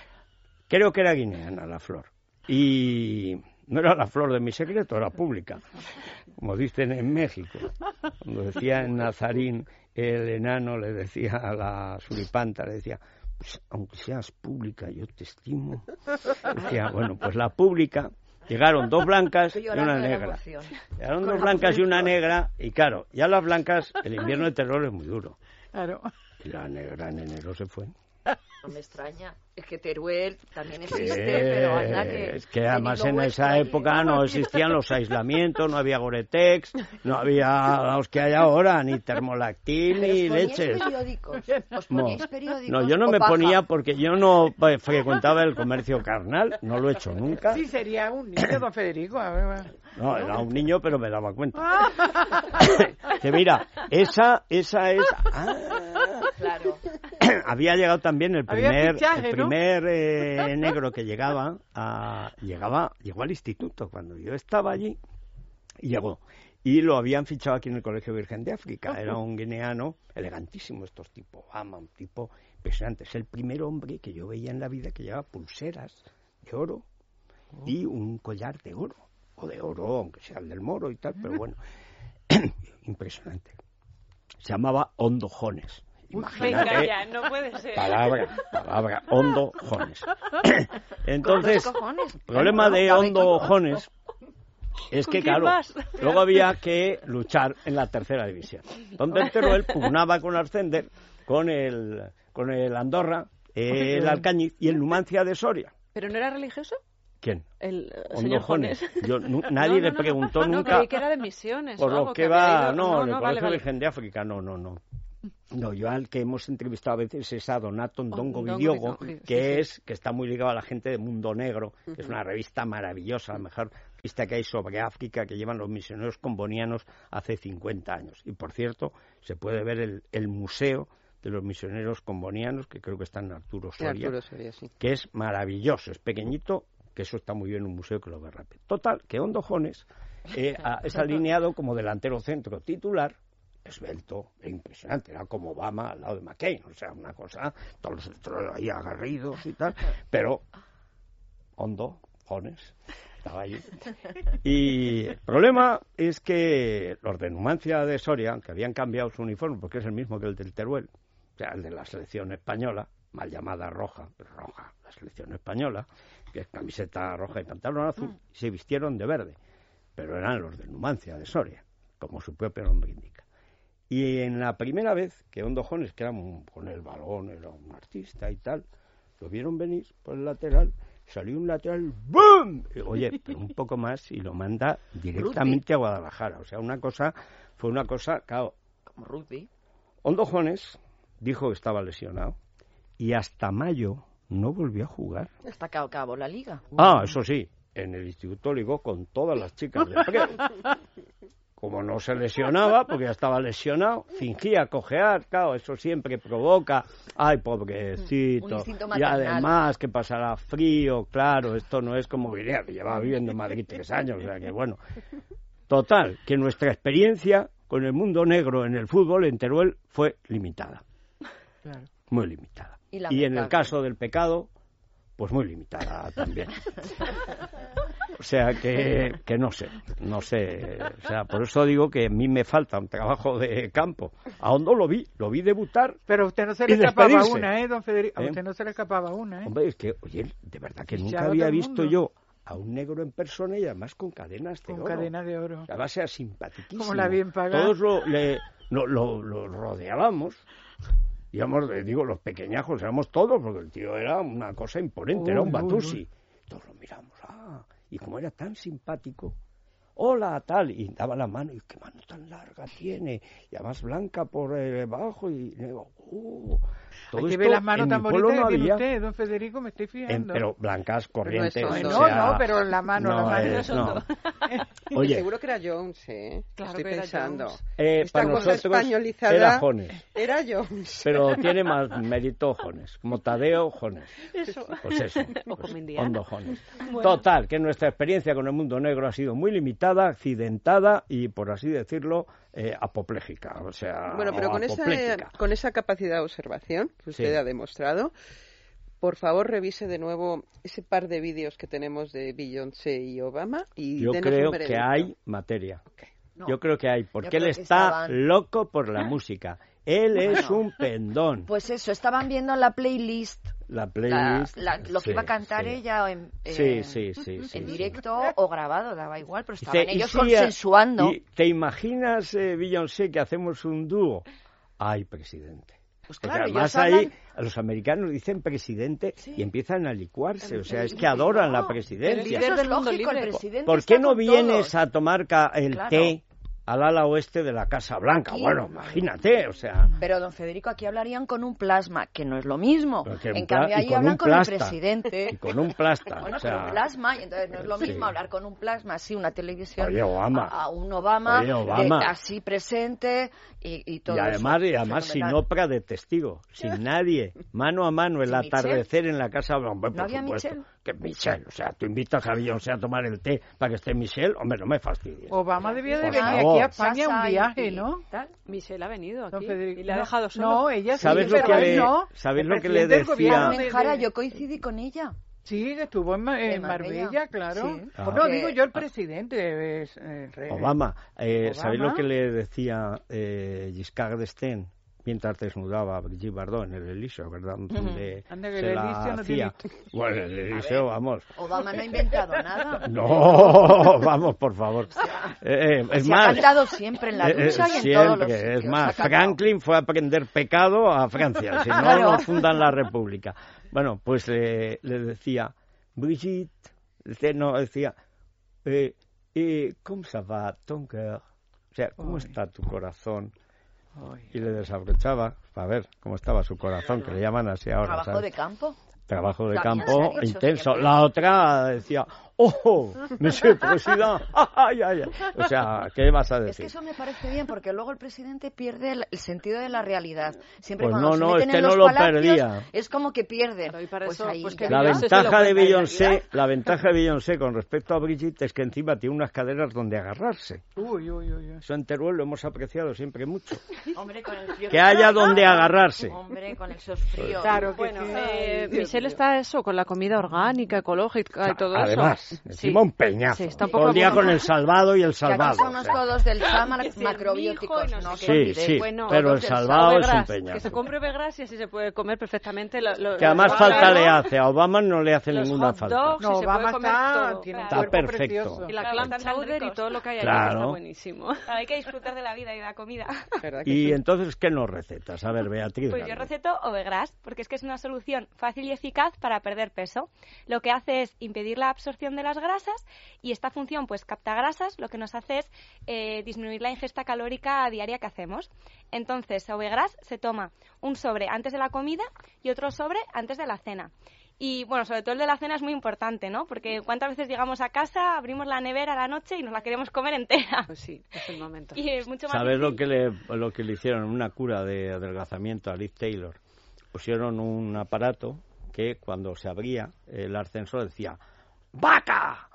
S7: Creo que era guineana la flor. Y no era la flor de mi secreto, era pública, como dicen en México. Cuando decía en Nazarín, el enano le decía a la suripanta, le decía, pues aunque seas pública, yo te estimo. Decía, bueno, pues la pública, llegaron dos blancas y
S6: Estoy
S7: una
S6: llorando de la
S7: negra.
S6: emoción.
S7: Llegaron
S6: Con
S7: dos
S6: la
S7: blancas y una
S6: emoción.
S7: negra, y claro, ya las blancas, el invierno de terror es muy duro.
S8: Claro.
S7: Y la negra en enero se fue.
S6: No me extraña. Es que Teruel también
S7: Que-
S6: existe, pero anda que...
S7: es que además en
S6: teniendo
S7: esa
S6: vuestro allí.
S7: época no existían los aislamientos, no había Goretex, no había los que hay ahora, ni termolactil,
S6: Pero
S7: ni
S6: os poníais
S7: leches.
S6: periódicos. Os
S7: No.
S6: poníais periódicos.
S7: No, yo no
S6: o
S7: me
S6: paja.
S7: ponía porque yo no eh, frecuentaba el comercio carnal, no lo he hecho nunca.
S8: Sí, sería un niño, don Federico. A ver, va.
S7: No, era un niño, pero me daba cuenta. Que mira, esa, esa es... Ah,
S6: Claro.
S7: había llegado también el
S8: Había
S7: primer,
S8: fichaje,
S7: el
S8: ¿no?
S7: primer eh, negro que llegaba, a, llegaba, llegó al instituto cuando yo estaba allí, y llegó. Y lo habían fichado aquí en el Colegio Virgen de África. Era un guineano, elegantísimo, estos tipos, Obama, un tipo impresionante. Es el primer hombre que yo veía en la vida que llevaba pulseras de oro y un collar de oro. O de oro, aunque sea el del moro y tal, pero bueno, impresionante. Se llamaba Hondo Jones.
S4: Venga,
S7: Imagínate,
S4: ya, no puede ser.
S7: palabra, palabra, Hondo Jones. Entonces,
S6: Con los cojones.
S7: el problema de
S6: Claro,
S7: Hondo
S6: claro.
S7: Jones es
S4: ¿Con
S7: que,
S4: quién
S7: claro,
S4: vas?
S7: luego había que luchar en la tercera división, donde el Teruel pugnaba con Ascender, con el, con el Andorra, el Alcañiz y el Numancia de Soria.
S4: ¿Pero no era religioso?
S7: ¿Quién?
S4: El eh,
S7: Hondo
S4: señor
S7: Jones.
S4: Jones.
S7: Yo, nu- nadie
S4: No,
S7: le
S4: no, no,
S7: preguntó
S4: no,
S7: nunca
S4: creí que era de Misiones.
S7: por
S4: o
S7: lo
S4: algo,
S7: que
S4: había
S7: va.
S4: ido-
S7: No,
S4: no,
S7: el
S4: no,
S7: Colegio
S4: vale, vale.
S7: Virgen de África, no, no, no. No, yo al que hemos entrevistado a veces es a Donato Ndongo
S4: Ndongo
S7: Vidiogo,
S4: Vidiogo, sí,
S7: que
S4: sí.
S7: es que está muy ligado a la gente de Mundo Negro, que es una revista maravillosa, la mejor revista que hay sobre África, que llevan los misioneros combonianos hace cincuenta años. Y por cierto, se puede ver el, el museo de los misioneros combonianos, que creo que está en Arturo
S5: De
S7: Soria,
S5: Arturo Soria, sí.
S7: que es maravilloso, es pequeñito, que eso está muy bien en un museo que lo ve rápido. Total, que Hondo Jones eh, a- es alineado como delantero centro titular, esbelto e impresionante, era como Obama al lado de McCain, o sea, una cosa, todos los centros ahí agarridos y tal, pero Hondo Jones estaba ahí. Y el problema es que los de Numancia de Soria, que habían cambiado su uniforme, porque es el mismo que el del Teruel, o sea, el de la selección española, mal llamada roja, pero roja, la selección española, que es camiseta roja y pantalón azul, y se vistieron de verde, pero eran los de Numancia de Soria, como su propio nombre indica. Y en la primera vez que Hondo Jones, que era un, con el balón, era un artista y tal, lo vieron venir por el lateral, salió un lateral, ¡bum! Y, oye, pero un poco más y lo manda directamente a Guadalajara. O sea, una cosa, fue una cosa, claro.
S6: Como rugby.
S7: Hondo Jones dijo que estaba lesionado y hasta mayo no volvió a jugar.
S6: Hasta que acabó la liga.
S7: Ah, eso sí, en el instituto ligó con todas las chicas de Preu. Como no se lesionaba, porque ya estaba lesionado, fingía cojear, claro, eso siempre provoca, ay, pobrecito,
S6: Un instinto
S7: y
S6: maternal.
S7: además que pasará frío, claro, esto no es como Guinea, que llevaba viviendo en Madrid tres años, o sea que bueno. Total, que nuestra experiencia con el mundo negro en el fútbol en Teruel fue limitada,
S8: Claro.
S7: muy limitada.
S6: Y
S7: Y, en
S6: lamentable.
S7: el caso del pecado, pues muy limitada también. O sea que, que no sé, no sé, o sea, por eso digo que a mí me falta un trabajo de campo. A Hondo lo vi, lo vi debutar.
S8: Pero a usted no se le
S7: Y
S8: escapaba
S7: despedirse.
S8: una, ¿eh, don Federico? A
S7: ¿Eh?
S8: usted no se le escapaba una, ¿eh?
S7: Hombre, es que, oye, de verdad que
S8: Fichaba
S7: nunca
S8: todo
S7: había
S8: el
S7: visto
S8: mundo.
S7: yo a un negro en persona y además con cadenas de
S8: Con
S7: oro.
S8: cadena de oro.
S7: Además era simpaticísimo.
S8: Como la bien pagada.
S7: Todos lo, le, lo, lo, lo rodeábamos. Digamos, eh, digo, los pequeñajos éramos todos, porque el tío era una cosa imponente,
S8: Uy,
S7: era un
S8: uy,
S7: Batusi.
S8: uy.
S7: Todos lo miramos, ah, y como era tan simpático, hola, tal, y daba la mano, y qué mano tan larga tiene, y además blanca por debajo, y digo, uh, todo
S8: Hay que
S7: esto
S8: ver las manos
S7: en
S8: tan
S7: mi pueblo
S8: bonitas
S7: no
S8: que tiene
S7: había.
S8: usted, don Federico, me estoy
S7: En-
S8: fijando.
S7: pero blancas, corrientes,
S5: No es
S7: o
S5: hondo.
S8: no,
S7: sea,
S8: no, pero la mano, la
S7: no
S8: mano.
S7: es, no.
S5: Y
S7: Oye,
S5: seguro que era Jones, ¿eh?
S4: Claro
S5: Estoy
S4: que era
S5: pensando.
S4: Jones.
S7: eh,
S5: Esta
S7: para
S5: cosa
S7: nosotros
S5: españolizada
S7: era Jones,
S5: era Jones.
S7: pero tiene más mérito Jones, como Tadeo Jones.
S4: Eso.
S7: Pues eso,
S4: O
S7: pues,
S4: como Indiana.
S7: Hondo Jones. Total, que nuestra experiencia con el mundo negro ha sido muy limitada, accidentada y, por así decirlo, eh, apopléjica. O sea,
S5: Bueno, pero
S7: o
S5: con esa,
S7: apoplética.
S5: con esa capacidad de observación que usted
S7: Sí.
S5: ha demostrado, por favor revise de nuevo ese par de vídeos que tenemos de Beyoncé y Obama y
S7: Yo
S5: denos
S7: creo
S5: un
S7: que
S5: veredicto.
S7: hay materia.
S6: No.
S7: Yo creo que hay, porque
S6: Yo
S7: él
S6: creo que
S7: está
S6: estaban-
S7: loco por la música. Él es
S6: Bueno.
S7: un pendón.
S6: Pues eso, estaban viendo la playlist,
S7: La
S6: la-
S7: playlist.
S6: la- lo que
S7: sí,
S6: iba a cantar
S7: sí.
S6: ella en,
S7: Sí,
S6: en-
S7: sí, sí, sí,
S6: en
S7: sí.
S6: directo o grabado, daba igual, pero
S7: Dice,
S6: estaban
S7: "Y
S6: ellos
S7: si,
S6: consensuando.
S7: ¿Y te imaginas, eh, Beyoncé, que hacemos un dúo? Ay, presidente.
S6: Pues
S7: Porque
S6: claro,
S7: además
S6: ellos
S7: ahí
S6: hablan-
S7: a los americanos dicen presidente
S6: Sí.
S7: y empiezan a licuarse, o sea,
S6: el-
S7: es que adoran
S6: no,
S7: la presidencia.
S6: Eso
S4: Líder
S6: es
S4: del mundo
S6: lógico, el
S4: libre.
S6: presidente
S7: ¿Por
S6: está
S7: qué no
S6: con
S7: vienes
S6: todos.
S7: a tomar ca- el
S6: Claro.
S7: té al ala oeste de la Casa Blanca?
S6: Aquí.
S7: Bueno, imagínate, o sea...
S6: Pero, don Federico, aquí hablarían con un plasma, que no es lo mismo.
S7: Pero que un
S6: En
S7: pla-
S6: cambio,
S7: y
S6: ahí
S7: con
S6: hablan
S7: un
S6: con
S7: plasta.
S6: el presidente.
S7: Y con un plasta,
S6: Bueno,
S7: o sea...
S6: pero un plasma, y entonces no es lo
S7: Sí.
S6: mismo hablar con un plasma, así, una televisión,
S7: Oye, Obama.
S6: A, a un Obama,
S7: Oye, Obama.
S6: de- así presente y, y todo
S7: Y además,
S6: eso.
S7: y además sin
S6: Fenomenal.
S7: Oprah de testigo, sin nadie, mano a mano, el
S6: ¿Sin
S7: atardecer en la Casa Blanca. Hombre,
S6: ¿No
S7: por
S6: había
S7: supuesto,
S6: Michelle?
S7: que Michelle, o sea, tú invitas a Beyoncé a tomar el té para que esté Michelle, hombre, no me fastidies.
S8: Obama debía de
S7: Por
S8: venir
S7: favor.
S8: aquí a España
S6: Sasa
S8: un
S6: y-
S8: viaje,
S6: y
S8: ¿no?
S6: tal.
S4: Michelle ha venido
S8: Don
S4: aquí
S8: Federico.
S4: y le ha
S8: No,
S4: dejado solo.
S8: No, ella sí,
S7: ¿Sabes lo
S8: pero
S7: que
S8: él
S7: le-
S8: no.
S7: sabes
S8: El
S7: lo que le
S8: presidente del
S7: decía?
S8: gobierno
S6: Carmen
S8: de-
S6: Jara,
S8: de-
S6: yo coincidí con ella.
S8: Sí, que estuvo en, Ma- en
S6: En Marbella.
S8: Marbella, claro.
S6: Sí.
S7: Ah.
S8: No,
S6: Porque-
S8: digo yo el presidente. Es, eh, re-
S7: Obama, eh,
S8: Obama.
S7: ¿sabéis lo que le decía eh, Giscard d'Estaing mientras desnudaba a Brigitte Bardot en el Elíseo, verdad? Donde
S8: Anda, que
S7: se
S8: el
S7: la
S8: Elíseo no
S7: hacía.
S8: tiene-
S7: Bueno, el Elíseo, vamos.
S6: Obama no ha inventado nada.
S7: No, vamos, por favor. Eh, eh, es
S6: Se
S7: más,
S6: ha cantado siempre en la
S7: Eh, eh,
S6: ducha y en
S7: siempre,
S6: todos los
S7: es
S6: sitios.
S7: más,
S6: Ha cantado.
S7: Franklin fue a aprender pecado a Francia, si no,
S6: Claro.
S7: no fundan la República. Bueno, pues eh, le decía, Brigitte, Decía, no, decía, eh, eh, ¿cómo se va ton cœur? O sea, ¿cómo
S8: Ay.
S7: está tu corazón?
S8: Ay.
S7: Y le desabrochaba para ver cómo estaba su corazón, que le llaman así ahora.
S6: ¿Trabajo
S7: ¿sabes?
S6: de campo?
S7: Trabajo de
S6: También
S7: campo
S6: se ha dicho
S7: intenso.
S6: siempre.
S7: La otra decía, ¡oh, monsieur president! ¡Ay, ay, ay! O sea, ¿qué vas a
S6: Es que
S7: decir?
S6: eso me parece bien, porque luego el presidente pierde el, el sentido de la realidad. Siempre
S7: Pues
S6: cuando
S7: no,
S6: se
S7: no,
S6: meten
S7: este
S6: en
S7: no
S6: los
S7: lo
S6: palacios,
S7: perdía.
S6: es como que pierden.
S4: Claro, y para
S6: Pues
S4: eso,
S6: ahí
S4: pues
S6: ya.
S4: que
S7: La
S4: Beyoncé se lo
S7: ventaja de
S4: cuenta en
S7: Beyoncé,
S4: realidad.
S7: la ventaja de Beyoncé con respecto a Brigitte es que encima tiene unas caderas donde agarrarse.
S8: Uy, uy, uy, uy.
S7: Eso en Teruel lo hemos apreciado siempre mucho.
S6: Hombre, con el frío
S7: Que haya donde agarrarse.
S6: Hombre, con el sofrío.
S8: Claro que
S4: Bueno,
S8: sí.
S4: eh,
S5: Dios
S4: Michelle
S5: mío.
S4: está eso, con la comida orgánica, ecológica y todo
S7: Además,
S4: eso.
S7: encima
S4: Sí.
S7: un peñazo.
S4: Sí, está un
S7: Todo
S4: poco
S7: el día
S4: como-
S7: con el salvado y el
S6: Que aquí
S7: salvado.
S6: somos
S7: o sea.
S6: todos del SAMA
S4: Que si el
S6: macrobióticos,
S4: mijo y no
S6: no
S4: sé
S6: se
S7: qué.
S6: olvide.
S7: Sí, sí,
S4: Bueno,
S7: pero el
S6: todos del
S7: salvado es un
S4: Ovegras,
S7: peñazo.
S4: que se compre Ovegras y así se puede comer perfectamente. Lo, lo-
S7: Que además
S4: los
S7: falta
S4: hot
S7: le
S4: dogs,
S7: hace, a Obama no le hace
S4: los
S7: ninguna
S4: hot
S7: falta.
S4: dogs,
S8: No,
S4: y se
S8: Obama
S4: puede comer
S8: está,
S4: todo.
S8: tiene un
S7: Está
S8: cuerpo
S7: perfecto.
S8: precioso.
S4: Y la
S9: Claro,
S4: clam
S9: están tan
S4: chowder y
S9: ricos.
S4: todo lo que hay
S7: Claro.
S4: ahí que está buenísimo.
S9: Claro, hay que disfrutar de la vida y de la comida.
S5: ¿Verdad que
S7: Y
S5: sí?
S7: entonces, ¿qué nos recetas? A ver, Beatriz.
S9: Pues yo
S7: Galvez.
S9: receto Ovegras, porque es que es una solución fácil y eficaz para perder peso. Lo que hace es impedir la absorción de las grasas y esta función pues capta grasas, lo que nos hace es eh, disminuir la ingesta calórica diaria que hacemos. Entonces, Ovegras se toma un sobre antes de la comida y otro sobre antes de la cena. Y bueno, sobre todo el de la cena es muy importante, ¿no? Porque cuántas veces llegamos a casa, abrimos la nevera a la noche y nos la queremos comer entera.
S4: Pues sí, es el momento.
S9: Y es mucho más
S7: ¿Sabes lo
S9: difícil.
S7: que, le, lo que le hicieron? Una cura de adelgazamiento a Liz Taylor. Pusieron un aparato que cuando se abría el ascensor decía ¡Vaca!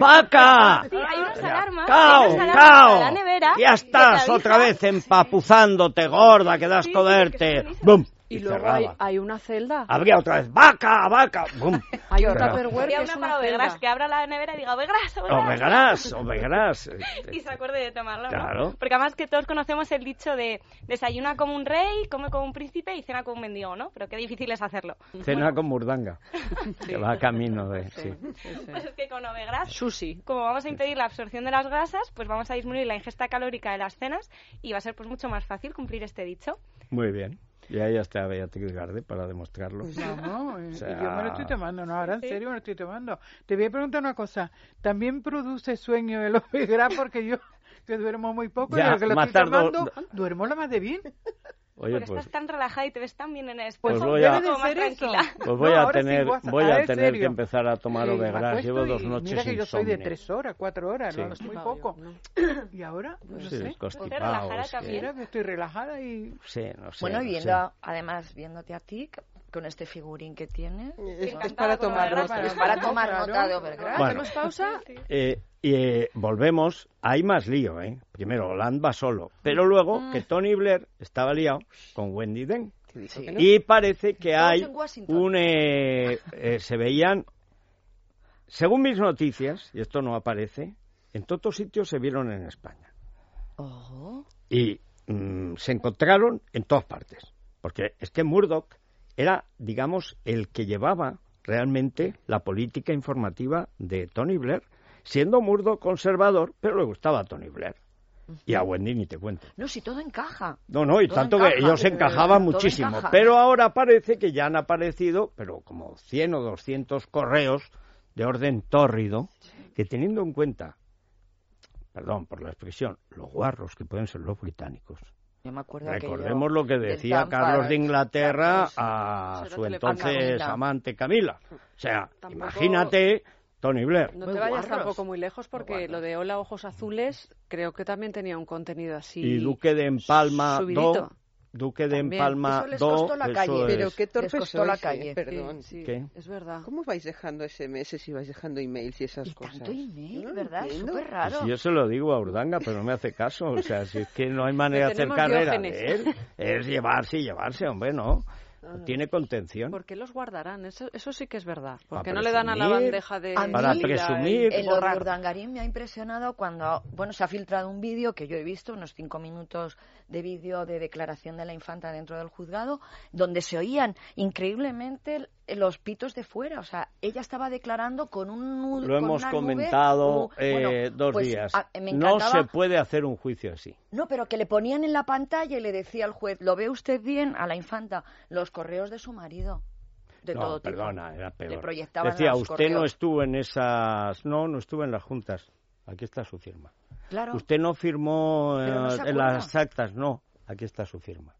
S7: ¡Vaca!
S9: Sí, hay unas alarmas,
S7: ¡Cao!
S9: hay unas alarmas
S7: ¡Cao!
S9: para la nevera
S7: Ya
S9: que
S7: estás
S9: te
S7: otra
S9: avisan.
S7: vez empapuzándote, gorda, que das
S9: Sí,
S7: coderte.
S9: que son buenísimos.
S7: ¡Bum!
S4: Y,
S7: Y
S4: luego hay,
S7: cerraba.
S4: hay una celda.
S7: Habría otra vez ¡Vaca! ¡Vaca! ¡Bum!
S4: Hay un
S7: Cerraba.
S4: Tupperware
S9: Había
S4: que
S9: una
S4: es
S9: para
S4: una
S9: Ovegras,
S4: celda.
S9: que abra la nevera y diga Ovegras, Ovegras.
S7: Omegrás, omegrás.
S9: Y se acuerde de tomarlo, ¿no?
S7: Claro.
S9: Porque además que todos conocemos el dicho de desayuna como un rey, come como un príncipe y cena como un mendigo, ¿no? Pero qué difícil es hacerlo.
S7: Cena con Murdanga, que va camino de... Sí.
S9: Pues es que con Ovegras,
S4: Sushi.
S9: como vamos a impedir la absorción de las grasas, pues vamos a disminuir la ingesta calórica de las cenas y va a ser pues mucho más fácil cumplir este dicho.
S7: Muy bien. Y ahí está Beatriz Garde para demostrarlo.
S8: No, no, eh,
S7: O sea-
S8: yo me lo estoy tomando, no, ahora en serio me lo estoy tomando. Te voy a preguntar una cosa, ¿también produce sueño el Ovegras? Porque yo que duermo muy poco
S7: Ya,
S8: y lo que lo
S7: matar
S8: estoy
S7: do-
S8: tomando, duermo la más de bien.
S7: Oye,
S9: Porque
S7: pues,
S9: estás tan relajada y te ves tan bien en el
S7: Pues
S9: espejo.
S7: voy a-
S9: como
S8: Debe de
S9: más
S8: ser eso.
S9: tranquila.
S7: pues voy
S8: No,
S7: a
S8: ahora sí,
S7: tener,
S8: WhatsApp,
S7: voy
S8: ahora
S7: a
S8: en
S7: tener
S8: serio.
S7: que empezar a tomar
S8: Sí, me
S7: Ovegras.
S8: acuesto
S7: Llevo
S8: y
S7: dos noches
S8: mira que yo soy de
S7: insomne.
S8: tres horas, cuatro horas,
S7: Sí.
S8: no, es muy poco. Y ahora, no
S7: Sí,
S8: sé,
S7: constipados,
S9: relajada
S7: que-
S9: también.
S8: mira que estoy relajada y...
S7: Sí, no sé.
S6: Bueno,
S7: no
S6: y
S7: sé.
S6: viendo, además, viéndote a ti, con este figurín que tiene,
S5: Es, es
S9: encantada
S5: para
S9: con
S5: tomar
S9: Ovegras.
S5: nota.
S6: es para tomar
S8: Claro.
S6: nota de Ovegras.
S7: Bueno.
S4: ¿Hacemos pausa?
S7: Eh, y eh, volvemos, hay más lío, ¿eh? Primero, Hollande va solo, pero luego que Tony Blair estaba liado con Wendy Deng.
S6: Sí.
S7: Y parece que
S6: Todos
S7: hay
S6: en Washington.
S7: un... eh, eh, se veían, según mis noticias, y esto no aparece, en todos sitios se vieron en España.
S6: Ojo.
S7: Y mm, se encontraron en todas partes. Porque es que Murdoch era, digamos, el que llevaba realmente la política informativa de Tony Blair, siendo Murdoch conservador, pero le gustaba a Tony Blair. Y a Wendy ni te cuento.
S6: No, si todo encaja.
S7: No, no, y
S6: Todo
S7: tanto que
S6: encaja.
S7: ellos encajaban
S6: Todo
S7: muchísimo.
S6: encaja.
S7: Pero ahora parece que ya han aparecido, pero como cien o doscientos correos de orden tórrido, que teniendo en cuenta, perdón por la expresión, los guarros que pueden ser los británicos.
S6: Yo me acuerdo aquello
S7: Recordemos lo que
S6: del
S7: decía
S6: Zampara.
S7: Carlos de Inglaterra
S6: Sí.
S7: a
S4: Será
S7: su
S4: telepático.
S7: entonces
S6: Camila.
S7: amante Camila. O sea,
S4: Tampoco-
S7: imagínate Tony Blair.
S4: No
S6: Muy
S4: te vayas
S6: guarros.
S4: tampoco muy lejos porque
S6: Muy guarros.
S4: lo de Hola Ojos Azules creo que también tenía un contenido así.
S7: Y Duque de Empalma
S4: subidito.
S7: Do, Duque de
S4: También.
S7: Empalma
S6: Eso les
S7: Do,
S6: costó la
S7: eso
S6: calle.
S7: es-
S5: Pero qué
S6: Les
S5: torpes
S6: costó la
S5: sois,
S6: calle.
S5: eh, perdón.
S4: Sí, sí,
S7: ¿Qué?
S4: es verdad.
S5: ¿Cómo vais dejando S M S y vais dejando emails y esas
S6: Y
S5: cosas?
S6: tanto email,
S5: Yo no
S6: ¿verdad?
S5: entiendo.
S6: Súper raro.
S7: Pues yo se lo digo a Urdanga, pero no me hace caso. O sea, si es que no hay manera de
S4: Le
S7: hacer
S4: tenemos
S7: carrera
S4: Diógenes.
S7: de él, es llevarse y llevarse, hombre, no.
S4: Ah.
S7: Tiene contención.
S4: ¿Por qué los guardarán? Eso, eso sí que es verdad. ¿Por
S7: Para
S4: qué no le dan a la
S7: presumir,
S4: bandeja de...
S6: a mí-
S7: Para
S6: Mira,
S7: presumir.
S6: En lo de
S4: borrar?
S6: Urdangarín me ha impresionado cuando, bueno, se ha filtrado un vídeo que yo he visto, unos cinco minutos de vídeo de declaración de la infanta dentro del juzgado, donde se oían increíblemente los pitos de fuera. O sea, ella estaba declarando con un nudo.
S7: Lo
S6: con
S7: hemos
S6: una nube,
S7: comentado
S6: uh,
S7: eh,
S6: bueno,
S7: dos
S6: pues,
S7: días.
S6: a- me
S7: No
S6: encantaba-
S7: se puede hacer un juicio así.
S6: No, pero que le ponían en la pantalla y le decía al juez, ¿lo ve usted bien a la infanta? Los correos de su marido. de
S7: no,
S6: todo tipo.
S7: perdona, era peor.
S6: Le proyectaban
S7: Decía,
S6: a los
S7: usted no
S6: correos.
S7: estuvo en esas... No, no estuvo en las juntas. Aquí está su firma.
S6: Claro.
S7: Usted no firmó eh,
S6: Pero no se
S7: en
S6: acuerda.
S7: las actas, no. Aquí está su firma.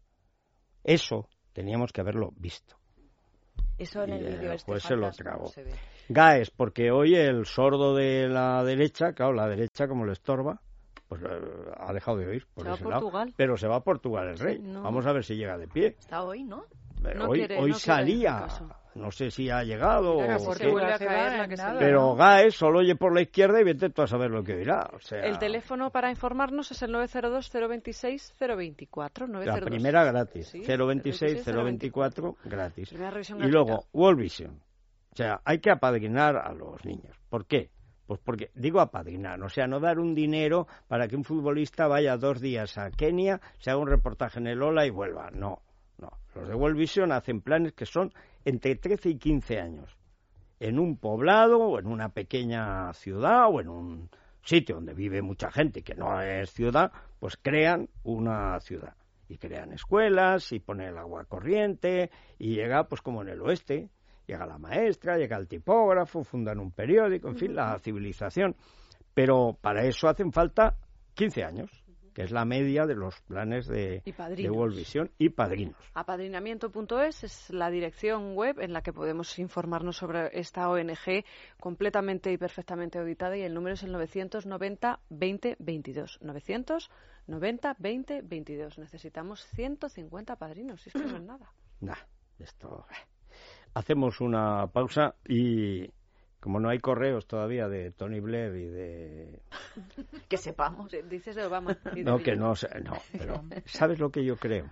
S7: Eso teníamos que haberlo visto.
S6: Eso en
S7: Y
S6: el
S7: el
S6: vídeo este
S7: juez se lo
S6: fantasma
S7: tragó.
S6: no se ve.
S7: Gaes, porque hoy el sordo de la derecha, claro, la derecha como le estorba, pues eh, ha dejado de oír por
S4: Se va a
S7: ese lado.
S4: Portugal.
S7: Pero se va a Portugal el rey.
S4: Sí, no.
S7: Vamos a ver si llega de pie.
S6: Está hoy, ¿no?
S7: Eh,
S4: No
S7: hoy
S4: quiere-
S7: hoy
S4: no quiere
S7: salía,
S4: hacer caso.
S7: no sé si ha llegado
S8: Mira,
S7: o
S8: por
S7: qué.
S4: se vuelve a
S8: se
S4: caer
S8: va
S4: la
S8: en
S4: que se
S8: nada,
S4: lió.
S7: Pero
S8: ¿no?
S7: Gaes solo oye por la izquierda y vete tú a saber lo que dirá. O sea,
S4: El teléfono para informarnos es el nueve cero dos, cero veintiséis, cero veinticuatro.
S7: la
S4: nueve cero dos.
S7: primera gratis,
S4: Sí,
S7: cero veintiséis, cero
S4: cero
S7: veinticuatro gratis.
S4: Primera revisión
S7: Y luego,
S4: gratuita.
S7: World Vision. O sea, hay que apadrinar a los niños. ¿Por qué? Pues porque, digo apadrinar, o sea, no dar un dinero para que un futbolista vaya dos días a Kenia, se haga un reportaje en el Ola y vuelva. No, no. Los de World Vision hacen planes que son entre trece y quince años. En un poblado o en una pequeña ciudad o en un sitio donde vive mucha gente que no es ciudad, pues crean una ciudad. Y crean escuelas y ponen el agua corriente y llega pues como en el oeste. Llega la maestra, llega el tipógrafo, fundan un periódico, en fin, la civilización. Pero para eso hacen falta quince años, que es la media de los planes de,
S4: Y
S7: de
S4: padrinos.
S7: World Vision y padrinos.
S4: Apadrinamiento punto es es la dirección web en la que podemos informarnos sobre esta O N G completamente y perfectamente auditada, y el número es el novecientos noventa veinte veintidós. novecientos noventa veinte veintidós. Necesitamos ciento cincuenta padrinos, y esto no es nada.
S7: Nah, esto... Hacemos una pausa y como no hay correos todavía de Tony Blair y de...
S6: Que sepamos.
S4: D- Dices de Obama. y de
S7: No, que
S4: Bill.
S7: no sé, no, pero ¿sabes lo que yo creo?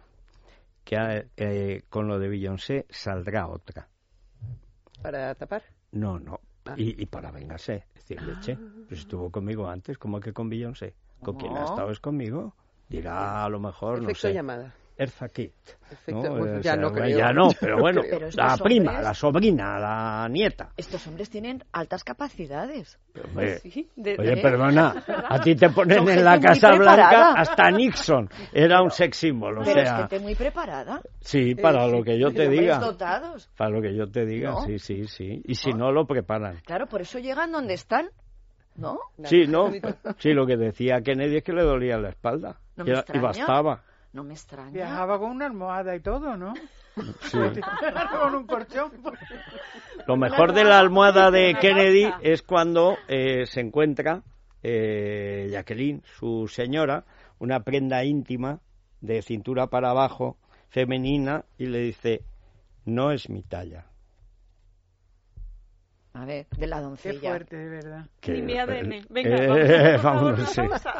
S7: Que eh, con lo de Beyoncé saldrá otra.
S5: Para tapar.
S7: No, no,
S5: Ah.
S7: y, y para vengarse. Es decir, leche, pues estuvo conmigo antes, como que con Beyoncé. ¿Con quién ha
S6: No.
S7: estado es conmigo? Dirá a lo mejor, no
S5: Efecto
S7: sé,
S5: llamada.
S7: Erza Kitt.
S5: Efecto-
S7: ¿no?
S5: bueno,
S7: O
S5: ya
S7: sea,
S5: no
S7: bueno,
S5: creo.
S7: Ya no, pero
S5: No
S7: bueno,
S5: creo.
S6: Pero
S7: la
S6: estos
S7: prima,
S6: hombres-
S7: la sobrina, la nieta.
S6: Estos hombres tienen altas capacidades.
S7: Hombre,
S4: Sí, de-
S7: Oye,
S4: de-
S7: perdona, a ti te ponen
S6: Son
S7: en la
S6: gente muy
S7: Casa Blanca
S6: preparada.
S7: hasta Nixon. Era un sex symbol, o
S6: Pero es
S7: sea,
S6: gente muy preparada.
S7: sí, para
S5: sí.
S7: lo que yo te
S6: Hombres
S7: diga.
S6: dotados.
S7: Para lo que yo te diga,
S6: ¿No?
S7: sí, sí, sí. Y si
S6: ¿No?
S7: no, lo preparan.
S6: Claro, por eso llegan donde están, ¿no?
S7: Sí, ¿no? Sí, lo que decía Kennedy es que le dolía la espalda.
S6: No
S7: y,
S6: me
S7: era- y
S6: extraña.
S7: bastaba.
S6: No me extraña.
S8: Viajaba con una almohada y todo, ¿no?
S7: Sí.
S8: Con un colchón.
S7: Lo mejor de la almohada de Kennedy es cuando eh, se encuentra eh, Jacqueline, su señora, una prenda íntima de cintura para abajo, femenina, y le dice, no es mi talla.
S6: A ver, de la
S8: Qué
S6: doncella.
S8: fuerte, de verdad.
S7: Que-
S4: Ni mi A D N. Venga,
S7: Eh,
S4: vamos, por favor,
S7: vámonos,
S4: una
S7: sí.
S4: pausa.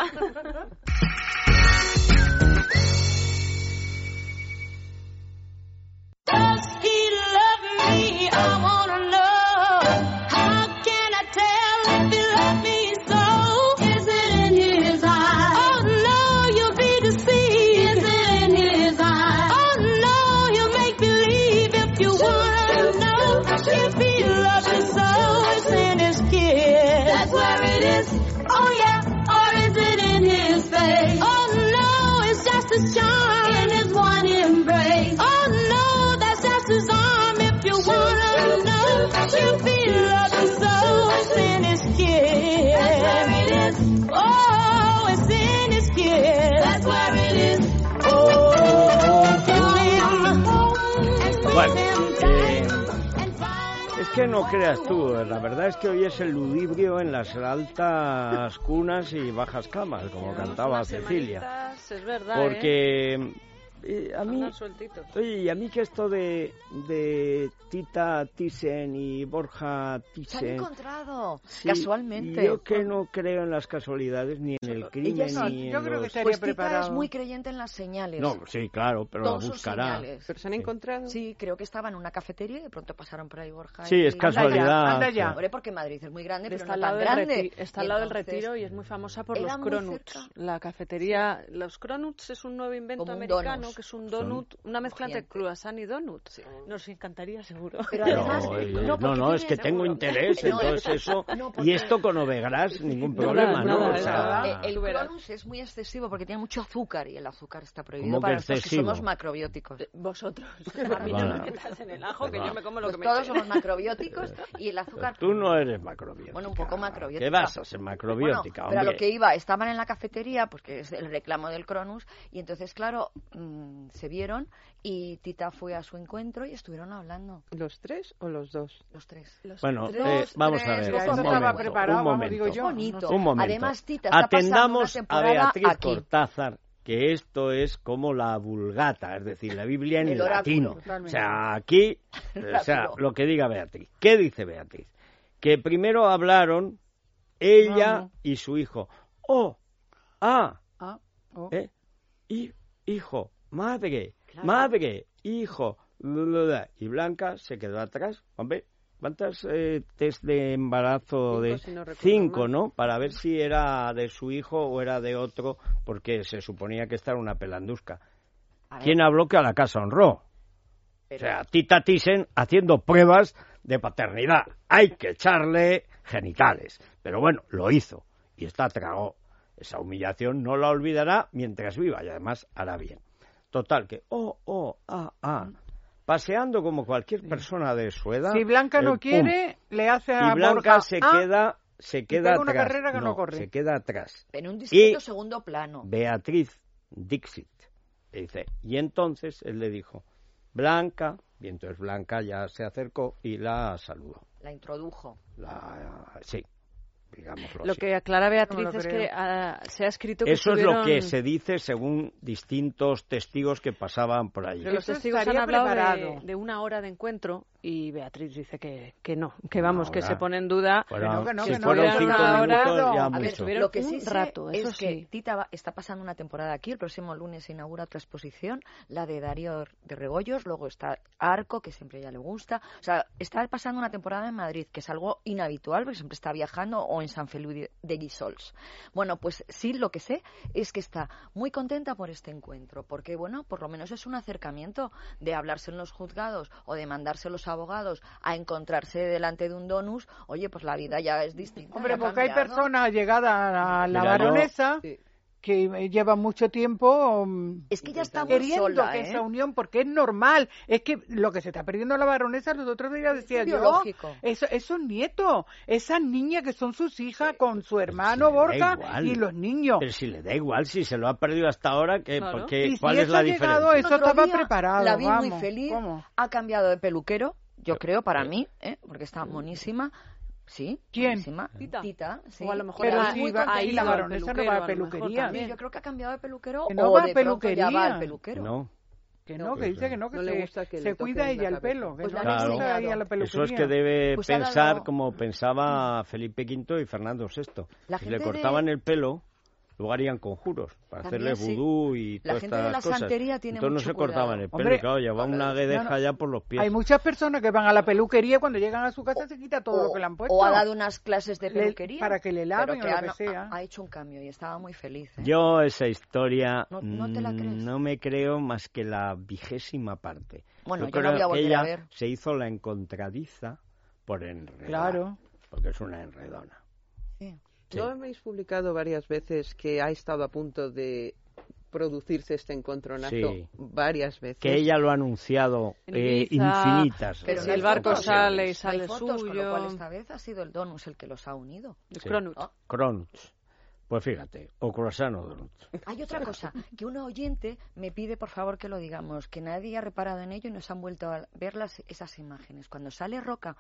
S1: Does he love me? I wanna know. How can I tell if he loves me so? Is it in his eyes? Oh no, you'll be deceived. Is it in his eyes? Oh no, he'll make believe if you wanna know. If he loves you so, it's in his kiss. That's where it is. Oh yeah, or is it in his face? Oh no, it's just his charm in his one embrace. Oh no, that's just his arm if you wanna know. If he loves you so, it's in his kiss. That's where it is. Oh, it's in his kiss. That's where it is. Oh, kiss him. And
S7: Bueno,
S1: squeeze him
S7: eh,
S1: tight. And find
S7: es que no creas tú, la verdad es que hoy es el ludibrio en las altas cunas y bajas camas, como
S4: Llevamos
S7: cantaba
S4: unas
S7: Cecilia.
S4: semanitas, es verdad, ¿eh?
S7: Porque eh, a mí,
S4: Andan sueltitos.
S7: oye, y a mí que esto de, de Tita Thyssen y Borja
S6: Se han
S7: Thyssen,
S6: encontrado,
S7: sí,
S6: casualmente.
S7: yo que no creo en las casualidades ni en el crimen
S6: Ella sí.
S7: ni en
S8: Yo creo que
S7: los...
S8: estaría
S6: Pues Tita
S8: preparado.
S6: es muy creyente en las señales.
S7: No, sí, claro, pero
S6: Todos
S7: la
S6: sus
S7: buscará.
S6: señales.
S5: ¿Pero se han
S7: Sí.
S5: encontrado?
S6: Sí, creo que estaba en una cafetería y de pronto pasaron por ahí Borja.
S7: Sí,
S6: y-
S7: es casualidad.
S8: anda
S7: sí.
S8: ya.
S6: Hombre, porque Madrid es muy grande, pero
S4: Está al
S6: no
S4: lado,
S6: tan
S4: del,
S6: grande.
S4: reti- está
S6: Y
S4: al lado del
S6: entonces,
S4: Retiro y es muy famosa por
S6: era
S4: los
S6: muy
S4: cronuts.
S6: cerca.
S4: La cafetería, los cronuts es un nuevo invento
S6: Como un
S4: americano ¿no? Que es un donut,
S7: son...
S4: una mezcla entre
S6: crujiente.
S4: croissant y donut. Sí. Nos encantaría, seguro.
S6: Pero
S7: Pero,
S6: además,
S7: eh,
S6: no,
S7: no,
S6: porque
S7: no, es
S6: tiene-
S7: que tengo interés en
S6: No,
S7: todo eso.
S6: no, porque-
S7: Y esto con Ovegras, ningún
S4: Nada,
S7: problema, ¿no?
S4: nada,
S7: O sea,
S4: nada.
S6: Eh, el
S4: Tú verás.
S6: Cronus es muy excesivo porque tiene mucho azúcar y el azúcar está prohibido
S7: ¿Cómo que
S6: para nosotros que
S7: excesivo?
S6: somos macrobióticos.
S4: Vosotros. A mí no me
S7: Vale.
S4: metas en el ajo, que
S7: Vale.
S4: yo me como lo
S6: Pues
S4: que me
S6: todos
S4: eche.
S6: somos macrobióticos y el azúcar...
S7: Tú no eres macrobiótica.
S6: Bueno, un poco macrobiótica.
S7: ¿Qué vas a ser macrobiótica,
S6: Bueno, pero a
S7: hombre?
S6: lo que iba, estaban en la cafetería, pues que es el reclamo del Cronus, y entonces, claro, mmm, se vieron y Tita fue a su encuentro y estuvieron hablando,
S5: ¿Los tres o los dos?
S6: los tres.
S4: Los
S7: Bueno,
S4: tres-
S7: eh,
S6: Dos,
S7: vamos a
S6: tres,
S7: ver,
S6: dos,
S7: un
S6: eso
S7: momento,
S6: estaba
S8: preparado,
S7: un
S8: vamos,
S7: momento.
S8: digo yo.
S6: Bonito.
S7: Un momento.
S6: Además, Tita está
S7: Atendamos
S6: pasando
S7: a
S6: una temporada
S7: Beatriz
S6: aquí.
S7: Cortázar, que esto es como la Vulgata, es decir, la Biblia en
S6: El
S7: latín.
S6: oráculo,
S7: O
S8: totalmente.
S7: sea, aquí,
S6: El
S7: o sea,
S6: oráculo.
S7: lo que diga Beatriz. ¿Qué dice Beatriz? Que primero hablaron ella
S8: Vamos.
S7: y su hijo. Oh, ah,
S8: Ah, oh.
S7: ¿eh? Hi- hijo, madre,
S6: Claro.
S7: madre, hijo, bla, bla, bla. Y Blanca se quedó atrás. Hombre, ¿cuántas eh, test de embarazo?
S5: Cinco,
S7: de
S5: si no recuerdo
S7: Cinco,
S5: mal.
S7: ¿no? Para ver si era de su hijo o era de otro, porque se suponía que esta era una pelandusca.
S6: A ver,
S7: ¿Quién habló que a la casa honró?
S6: pero-
S7: O sea, Tita Thyssen haciendo pruebas de paternidad. Hay que echarle genitales. Pero bueno, lo hizo. Y esta tragó. Esa humillación no la olvidará mientras viva y además hará bien. Total, que, oh, oh, ah, ah. Paseando como cualquier persona de su edad.
S8: Si Blanca no
S7: eh, pum.
S8: quiere, le hace a
S7: Y Blanca
S8: Borja,
S7: se
S8: ah,
S7: queda, se queda
S8: pega una
S7: atrás.
S8: carrera que no corre.
S7: se queda atrás.
S6: en un discreto
S7: Y-
S6: segundo plano.
S7: Beatriz Dixit. Le dice, y entonces él le dijo, Blanca, y entonces Blanca ya se acercó y la saludó.
S6: La introdujo.
S7: La, sí, digámoslo
S4: Lo
S7: así.
S4: que aclara Beatriz
S8: No me lo
S4: es
S8: creo.
S4: que ah, se ha escrito que
S7: Eso es lo que
S4: estuvieron-
S7: se dice según distintos testigos que pasaban por allí.
S4: Pero los
S8: Eso
S4: testigos han
S8: estaría
S4: hablado de,
S8: preparado.
S4: de una hora de encuentro y Beatriz dice que, que no, que vamos,
S7: Una
S4: que
S7: hora.
S4: se pone en duda.
S7: Fueron-
S8: Que no, que no,
S7: si
S8: que no,
S7: fueron
S4: que
S7: cinco
S4: una hora-
S7: minutos, ya
S8: A
S6: A ver,
S7: mucho.
S4: estuvieron
S6: lo que sí
S4: un
S6: sé
S4: rato, eso
S6: es que
S4: sí.
S6: Tita va- está pasando una temporada aquí, el próximo lunes se inaugura otra exposición, la de Darío de Rebollos, luego está Arco, que siempre a ella le gusta, o sea, está pasando una temporada en Madrid, que es algo inhabitual, porque siempre está viajando, o en San Feliu de de Guíxols. Bueno, pues sí, lo que sé es que está muy contenta por este encuentro, porque, bueno, por lo menos es un acercamiento de hablarse en los juzgados o de mandarse los abogados a encontrarse delante de un donus, oye, pues la vida ya es distinta.
S8: Hombre,
S6: ya ha
S8: porque hay
S6: cambiado.
S8: personas allegadas a la
S7: Mira, no-
S8: baronesa
S5: Sí.
S8: que eh, llevan mucho tiempo mm,
S6: Es que ya está muy
S8: queriendo
S6: sola,
S8: que
S6: ¿eh?
S8: esa unión, porque es normal. Es que lo que se está perdiendo la baronesa, los otros días decía yo,
S6: biológico.
S8: eso, esos nietos, esas niñas que son sus hijas con su hermano
S7: si le da
S8: Borja
S7: igual.
S8: y los niños.
S7: Pero si le da igual, si se lo ha perdido hasta ahora, ¿qué,
S4: Claro.
S7: por qué-
S8: Y si
S7: ¿cuál es
S8: eso
S7: la
S8: ha llegado,
S7: diferencia?
S8: eso
S6: El otro
S8: estaba
S6: día
S8: preparado.
S6: La vi muy
S8: vamos.
S6: feliz.
S8: ¿Cómo?
S6: Ha cambiado de peluquero, yo creo, para mí, ¿eh? Porque está monísima. Sí,
S8: ¿Quién?
S6: monísima.
S4: Tita.
S6: Tita, sí.
S4: O a lo mejor
S8: Pero
S4: Ah,
S8: si
S6: muy
S8: va-
S6: contenta.
S8: y la
S4: ido al
S8: baronesa no
S4: peluquero,
S8: va a
S4: a lo mejor
S8: peluquería.
S4: también.
S6: Yo creo que ha cambiado de peluquero
S8: Que no
S6: o
S8: va a
S6: de pronto ya
S8: peluquería.
S6: va al peluquero.
S7: No.
S8: Que no, que dice que no, que
S5: No
S8: se,
S5: le gusta que
S8: se
S5: le toquen
S8: cuida
S5: la
S8: ella el
S5: cabeza.
S8: pelo, que
S6: Pues
S8: no
S6: la
S8: le
S7: han
S8: gusta
S6: enseñado.
S8: ella la peluquería.
S7: Eso es que debe
S6: Pues ha
S7: pensar
S6: dado-
S7: como pensaba Felipe quinto y Fernando sexto.
S6: La
S7: Si
S6: gente
S7: le
S6: de-
S7: cortaban el pelo, luego harían conjuros para
S6: También
S7: hacerle
S6: sí.
S7: vudú y
S6: La
S7: todas
S6: gente de
S7: estas
S6: la
S7: cosas.
S6: santería tiene
S7: Entonces no
S6: mucho
S7: se cortaban
S6: cuidado.
S7: el pelo,
S8: Hombre,
S7: y claro, llevaban una guedeja
S8: no, no.
S7: ya por los pies.
S8: Hay muchas personas que van a la peluquería cuando llegan a su casa se quita todo
S6: o,
S8: lo que le han puesto.
S6: o ha dado unas clases de
S8: Le-
S6: peluquería.
S8: para que le laven
S6: pero
S8: o lo
S6: ha-
S8: que sea.
S6: Ha, ha hecho un cambio y estaba muy feliz. ¿eh?
S7: Yo esa historia
S6: No- no te la
S7: mm,
S6: crees.
S7: no me creo más que la vigésima parte.
S6: Bueno, yo
S7: creo
S6: la voy a
S7: que
S6: volver
S7: ella
S6: a ver.
S7: se hizo la encontradiza por enredar.
S8: Claro.
S7: Porque es una enredona.
S6: Sí.
S7: Sí.
S5: ¿No habéis publicado varias veces que ha estado a punto de producirse este encontronazo
S7: Sí.
S5: varias veces?
S7: Que ella lo ha anunciado
S4: En
S7: eh,
S4: Ibiza,
S7: infinitas.
S6: Pero
S4: si
S6: no
S4: el
S6: hay
S4: barco
S6: fotos.
S4: sale y
S6: No hay
S4: sale
S6: fotos, con lo cual
S4: suyo.
S6: esta vez ha sido el Donus el que los ha unido.
S4: El
S7: Sí.
S4: Cronut.
S6: Ah,
S7: Cronuts. Pues fíjate, o croissant o donut.
S6: Hay otra cosa, que una oyente me pide por favor que lo digamos, que nadie ha reparado en ello y nos han vuelto a ver las, esas imágenes. Cuando sale Roca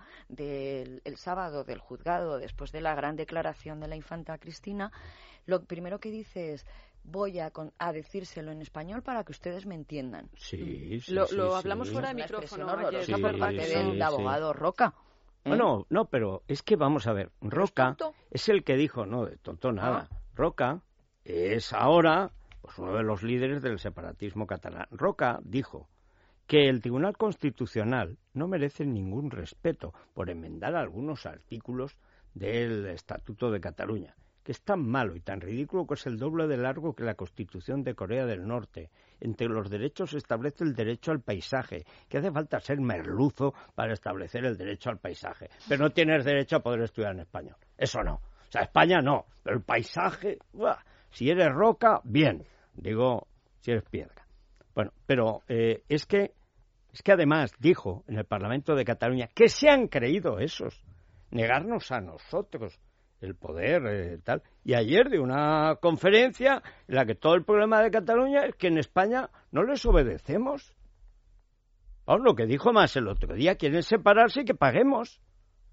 S6: del el sábado del juzgado, después de la gran declaración de la infanta Cristina, lo primero que dice es: voy a, con- a decírselo en español para que ustedes me entiendan.
S7: Sí, sí,
S4: Lo-
S7: sí,
S4: lo
S7: sí.
S4: hablamos fuera de
S6: Una
S4: micrófono
S6: expresión horrorosa
S4: ayer.
S6: por
S7: Sí,
S6: parte
S7: sí,
S6: del
S7: sí.
S6: abogado Roca. ¿eh?
S7: Bueno, no, pero es que vamos a ver, Roca
S6: tonto?
S7: es el que dijo, no, de tonto nada.
S6: Ah.
S7: Roca es ahora pues, uno de los líderes del separatismo catalán. Roca dijo que el Tribunal Constitucional no merece ningún respeto por enmendar algunos artículos del Estatuto de Cataluña, que es tan malo y tan ridículo que es el doble de largo que la Constitución de Corea del Norte entre los derechos se establece el derecho al paisaje, que hace falta ser merluzo para establecer el derecho al paisaje. Pero no tienes derecho a poder estudiar en español. Eso no. O sea, España no. Pero el paisaje, ¡buah! Si eres roca, bien. Digo, si eres piedra. Bueno, pero eh, es que es que además dijo en el Parlamento de Cataluña que se han creído esos, negarnos a nosotros el poder, eh, tal. Y ayer de una conferencia en la que todo el problema de Cataluña es que en España no les obedecemos. Vamos, lo que dijo más el otro día, quieren separarse y que paguemos.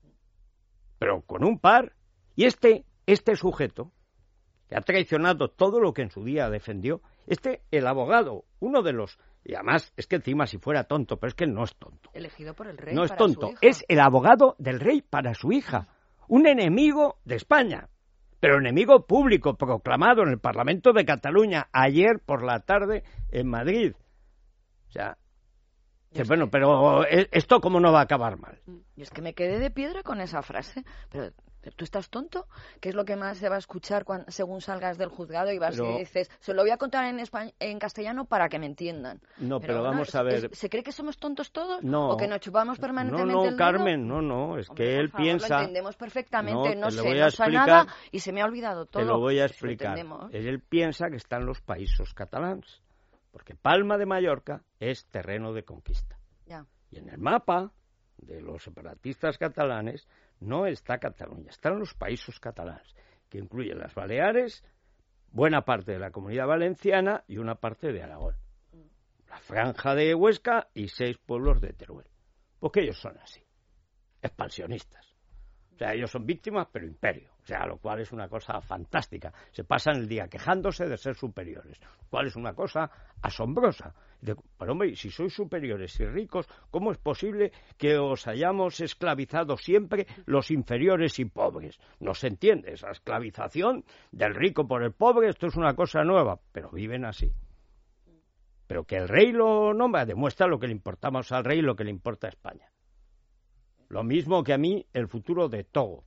S7: Pero con un par. Y este, este sujeto, que ha traicionado todo lo que en su día defendió, este, el abogado, uno de los... Y además, es que encima si fuera tonto, pero es que no es tonto.
S6: Elegido por el rey.
S7: No es
S6: para
S7: tonto,
S6: su hija.
S7: es el abogado del rey para su hija. Un enemigo de España, pero enemigo público, proclamado en el Parlamento de Cataluña ayer por la tarde en Madrid. O sea, que, bueno, pero esto cómo no va a acabar mal.
S6: Y es que me quedé de piedra con esa frase. Pero, pero ¿tú estás tonto? ¿Qué es lo que más se va a escuchar cuando, según salgas del juzgado y vas
S7: Pero...
S6: y dices, se lo voy a contar en, españ- en castellano para que me entiendan?
S7: No, pero,
S6: pero
S7: vamos
S6: no,
S7: a ver...
S6: Es, ¿se cree que somos tontos todos?
S7: No.
S6: ¿O que nos chupamos permanentemente
S7: No, no,
S6: el dedo?
S7: Carmen, no, no, es
S6: Hombre,
S7: que
S6: por
S7: él
S6: favor,
S7: piensa...
S6: Lo entendemos perfectamente,
S7: No,
S6: no,
S7: te lo
S6: sé,
S7: voy a
S6: no sé
S7: explicar.
S6: nada y se me ha olvidado todo.
S7: Te lo voy a
S6: Lo
S7: explicar.
S6: entendemos.
S7: Él piensa que están los países catalans, porque Palma de Mallorca es terreno de conquista.
S6: Ya.
S7: Y en el mapa de los separatistas catalanes no está Cataluña, están los países catalanes, que incluyen las Baleares, buena parte de la Comunidad Valenciana y una parte de Aragón. La Franja de Huesca y seis pueblos de Teruel. Porque ellos son así, expansionistas. O sea, ellos son víctimas, pero imperio. O sea, lo cual es una cosa fantástica. Se pasan el día quejándose de ser superiores, lo cual es una cosa asombrosa. De, pero hombre, si sois superiores y ricos, ¿cómo es posible que os hayamos esclavizado siempre los inferiores y pobres? No se entiende esa esclavización del rico por el pobre, esto es una cosa nueva, pero viven así. Pero que el rey lo nombra, demuestra lo que le importamos al rey y lo que le importa a España. Lo mismo que a mí el futuro de Togo.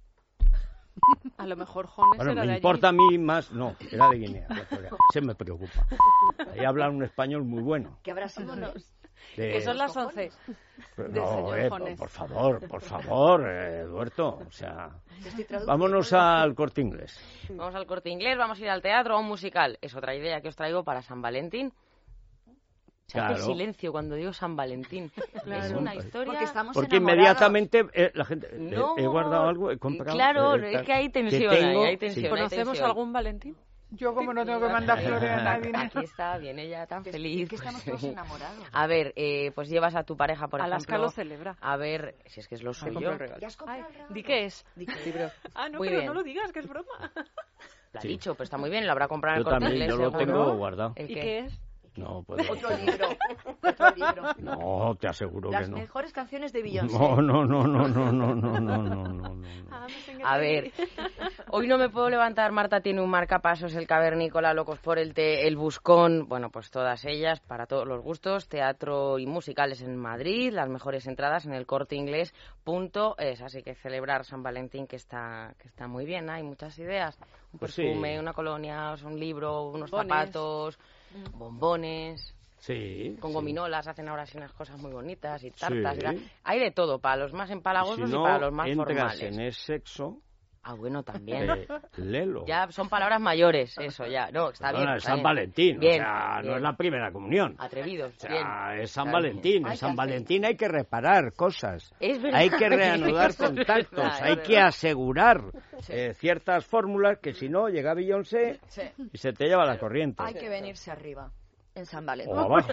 S4: A lo mejor Jones
S7: Bueno,
S4: era
S7: me
S4: de
S7: importa
S4: allí.
S7: a mí más... No, era de Guinea. Se me preocupa. Ahí hablan un español muy bueno.
S6: ¿Qué habrá sido?
S7: De...
S4: Que son las once. del
S7: No,
S4: señor
S7: eh, por,
S4: Jones.
S7: por favor, por favor, eh, Eduardo. O sea,
S6: Estoy traduciendo.
S7: vámonos al Corte Inglés.
S10: Vamos al Corte Inglés, vamos a ir al teatro, a un musical. Es otra idea que os traigo para San Valentín. Se hace
S7: Claro.
S10: silencio cuando digo San Valentín.
S4: Claro.
S10: Es una historia...
S6: Porque estamos
S7: Porque
S6: enamorados.
S7: inmediatamente eh, la gente... eh,
S10: No.
S7: he guardado algo, he comprado...
S10: Claro,
S7: eh,
S10: es que hay
S7: que
S10: tensión,
S7: tengo-
S10: hay tensión.
S7: sí.
S10: hay
S4: ¿Conocemos
S10: tensión.
S4: algún Valentín?
S8: Yo como no tengo que mandar flores a nadie.
S10: Aquí está, viene ella tan
S6: Que-
S10: feliz.
S6: que estamos todos enamorados.
S10: A ver, eh, pues llevas a tu pareja, por
S4: Alaska
S10: ejemplo...
S4: lo celebra.
S10: A ver, si es que es lo
S5: compro
S10: suyo.
S5: el regalo.
S6: ¿Ya has comprado
S4: Ay,
S6: el regalo?
S4: ¿di qué es?
S6: Di que-
S5: Libro.
S4: Ah, no,
S10: Muy
S4: pero
S10: bien.
S4: no lo digas, que es broma.
S10: Lo ha
S7: Sí.
S10: dicho, pero está muy bien, lo habrá comprado en
S7: Yo
S10: el Corte
S7: también,
S10: Inglés,
S7: yo lo
S10: seguro.
S7: tengo guardado.
S10: ¿El
S4: ¿Y
S10: qué?
S4: qué es?
S7: No puedo.
S6: Otro libro. Otro libro.
S7: No, te aseguro
S6: Las
S7: que no.
S6: mejores canciones de Beyoncé.
S7: No, no, no, no, no, no, no, no, no, no, no.
S4: Ah, me tengo
S10: A
S4: que
S10: ver,
S4: ir.
S10: hoy no me puedo levantar, Marta tiene un marcapasos, el Cavernícola, Locos por el Té, el Buscón, bueno, pues todas ellas, para todos los gustos, teatro y musicales en Madrid, las mejores entradas en el Corte Inglés punto es, así que celebrar San Valentín que está que está muy bien, hay muchas ideas, un
S7: Pues sí.
S10: perfume, una colonia, un libro, unos
S4: Bombones.
S10: zapatos, bombones,
S7: Sí.
S10: con
S7: sí.
S10: gominolas, hacen ahora así unas cosas muy bonitas y tartas,
S7: Sí.
S10: y tal. Hay de todo, para los más
S7: Si
S10: empalagosos
S7: no
S10: y para los más
S7: entras
S10: formales.
S7: en el sexo,
S10: Ah, bueno, también.
S7: eh, léelo.
S10: Ya son palabras mayores, eso ya. No, está bien.
S7: Perdona,
S10: está
S7: es San
S10: bien.
S7: Valentín,
S10: Bien,
S7: o sea, no
S10: bien.
S7: es la primera comunión.
S10: Atrevidos,
S7: O sea,
S10: bien.
S7: es San
S10: Está
S7: Valentín.
S10: bien.
S7: En
S6: Hay
S7: San
S6: que
S7: Valentín hay que reparar cosas.
S10: Es verdad.
S7: Hay que reanudar
S10: Eso es
S7: contactos.
S10: verdad, es
S7: Hay
S10: verdad.
S7: que asegurar
S6: Sí.
S7: eh, ciertas fórmulas que si no llega Beyoncé
S6: Sí.
S7: y se te lleva la corriente.
S6: Hay que venirse arriba. En San Valentín.
S7: O abajo.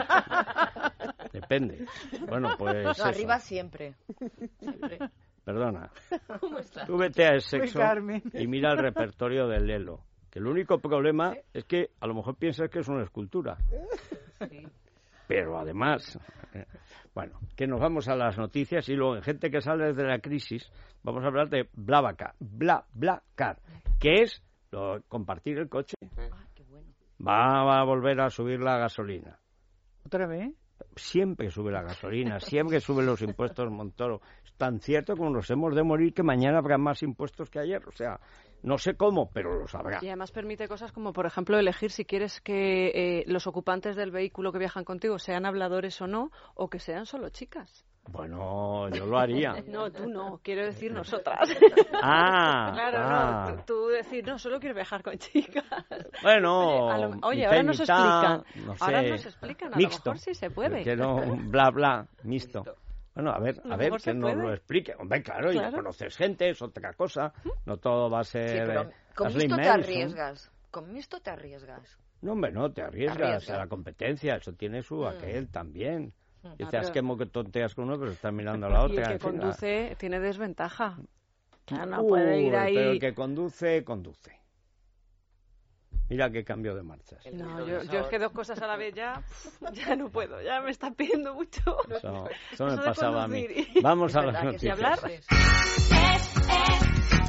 S7: Depende. Bueno, pues
S6: No,
S7: eso.
S6: arriba siempre.
S7: Perdona. Tú vete a el sexo
S8: Carmen.
S7: y mira el repertorio del Lelo. Que el único problema es que a lo mejor piensas que es una escultura. Pero además, eh, bueno, que nos vamos a las noticias y luego en Gente que sale de la crisis vamos a hablar de BlaBlaCar, BlaBlaCar, que es lo- compartir el coche.
S6: Ah, qué bueno.
S7: Va a volver a subir la gasolina.
S8: ¿Otra vez?
S7: Siempre sube la gasolina, siempre sube los impuestos, Montoro. Es tan cierto como nos hemos de morir que mañana habrá más impuestos que ayer. O sea, no sé cómo, pero los habrá.
S4: Y además permite cosas como, por ejemplo, elegir si quieres que eh, los ocupantes del vehículo que viajan contigo sean habladores o no, o que sean solo chicas.
S7: Bueno, yo lo haría.
S4: No, tú no, quiero decir nosotras.
S7: Ah,
S4: claro,
S7: ah.
S4: no, tú, tú decir, no, solo quiero viajar con chicas.
S7: Bueno,
S4: oye, lo, oye
S7: mitad
S4: ahora
S7: y
S4: nos
S7: mitad,
S4: explican.
S7: no sé,
S4: ahora nos explican, a
S7: mixto,
S4: lo mejor sí se puede.
S7: Que no, bla, bla, mixto. mixto. Bueno, a ver, a, a ver, que nos lo explique. Hombre, claro, claro, y conoces gente, es otra cosa. No todo va a ser...
S6: Sí, pero
S7: eh,
S6: con mixto te arriesgas. Con mixto te arriesgas.
S7: No, hombre, no, te arriesgas, te arriesgas a la competencia. Eso tiene su mm. aquel también. Y te has quemado que tonteas con uno, pero estás mirando a la otra.
S4: Y el que conduce tiene desventaja. Claro, no
S7: uh,
S4: puede ir ahí...
S7: Pero el que conduce, conduce. Mira qué cambio de marchas.
S4: No, yo, yo es que dos cosas a la vez ya, ya no puedo, ya me está pidiendo mucho.
S7: Eso, eso me pasaba a mí. Vamos a las noticias.
S4: Hablar?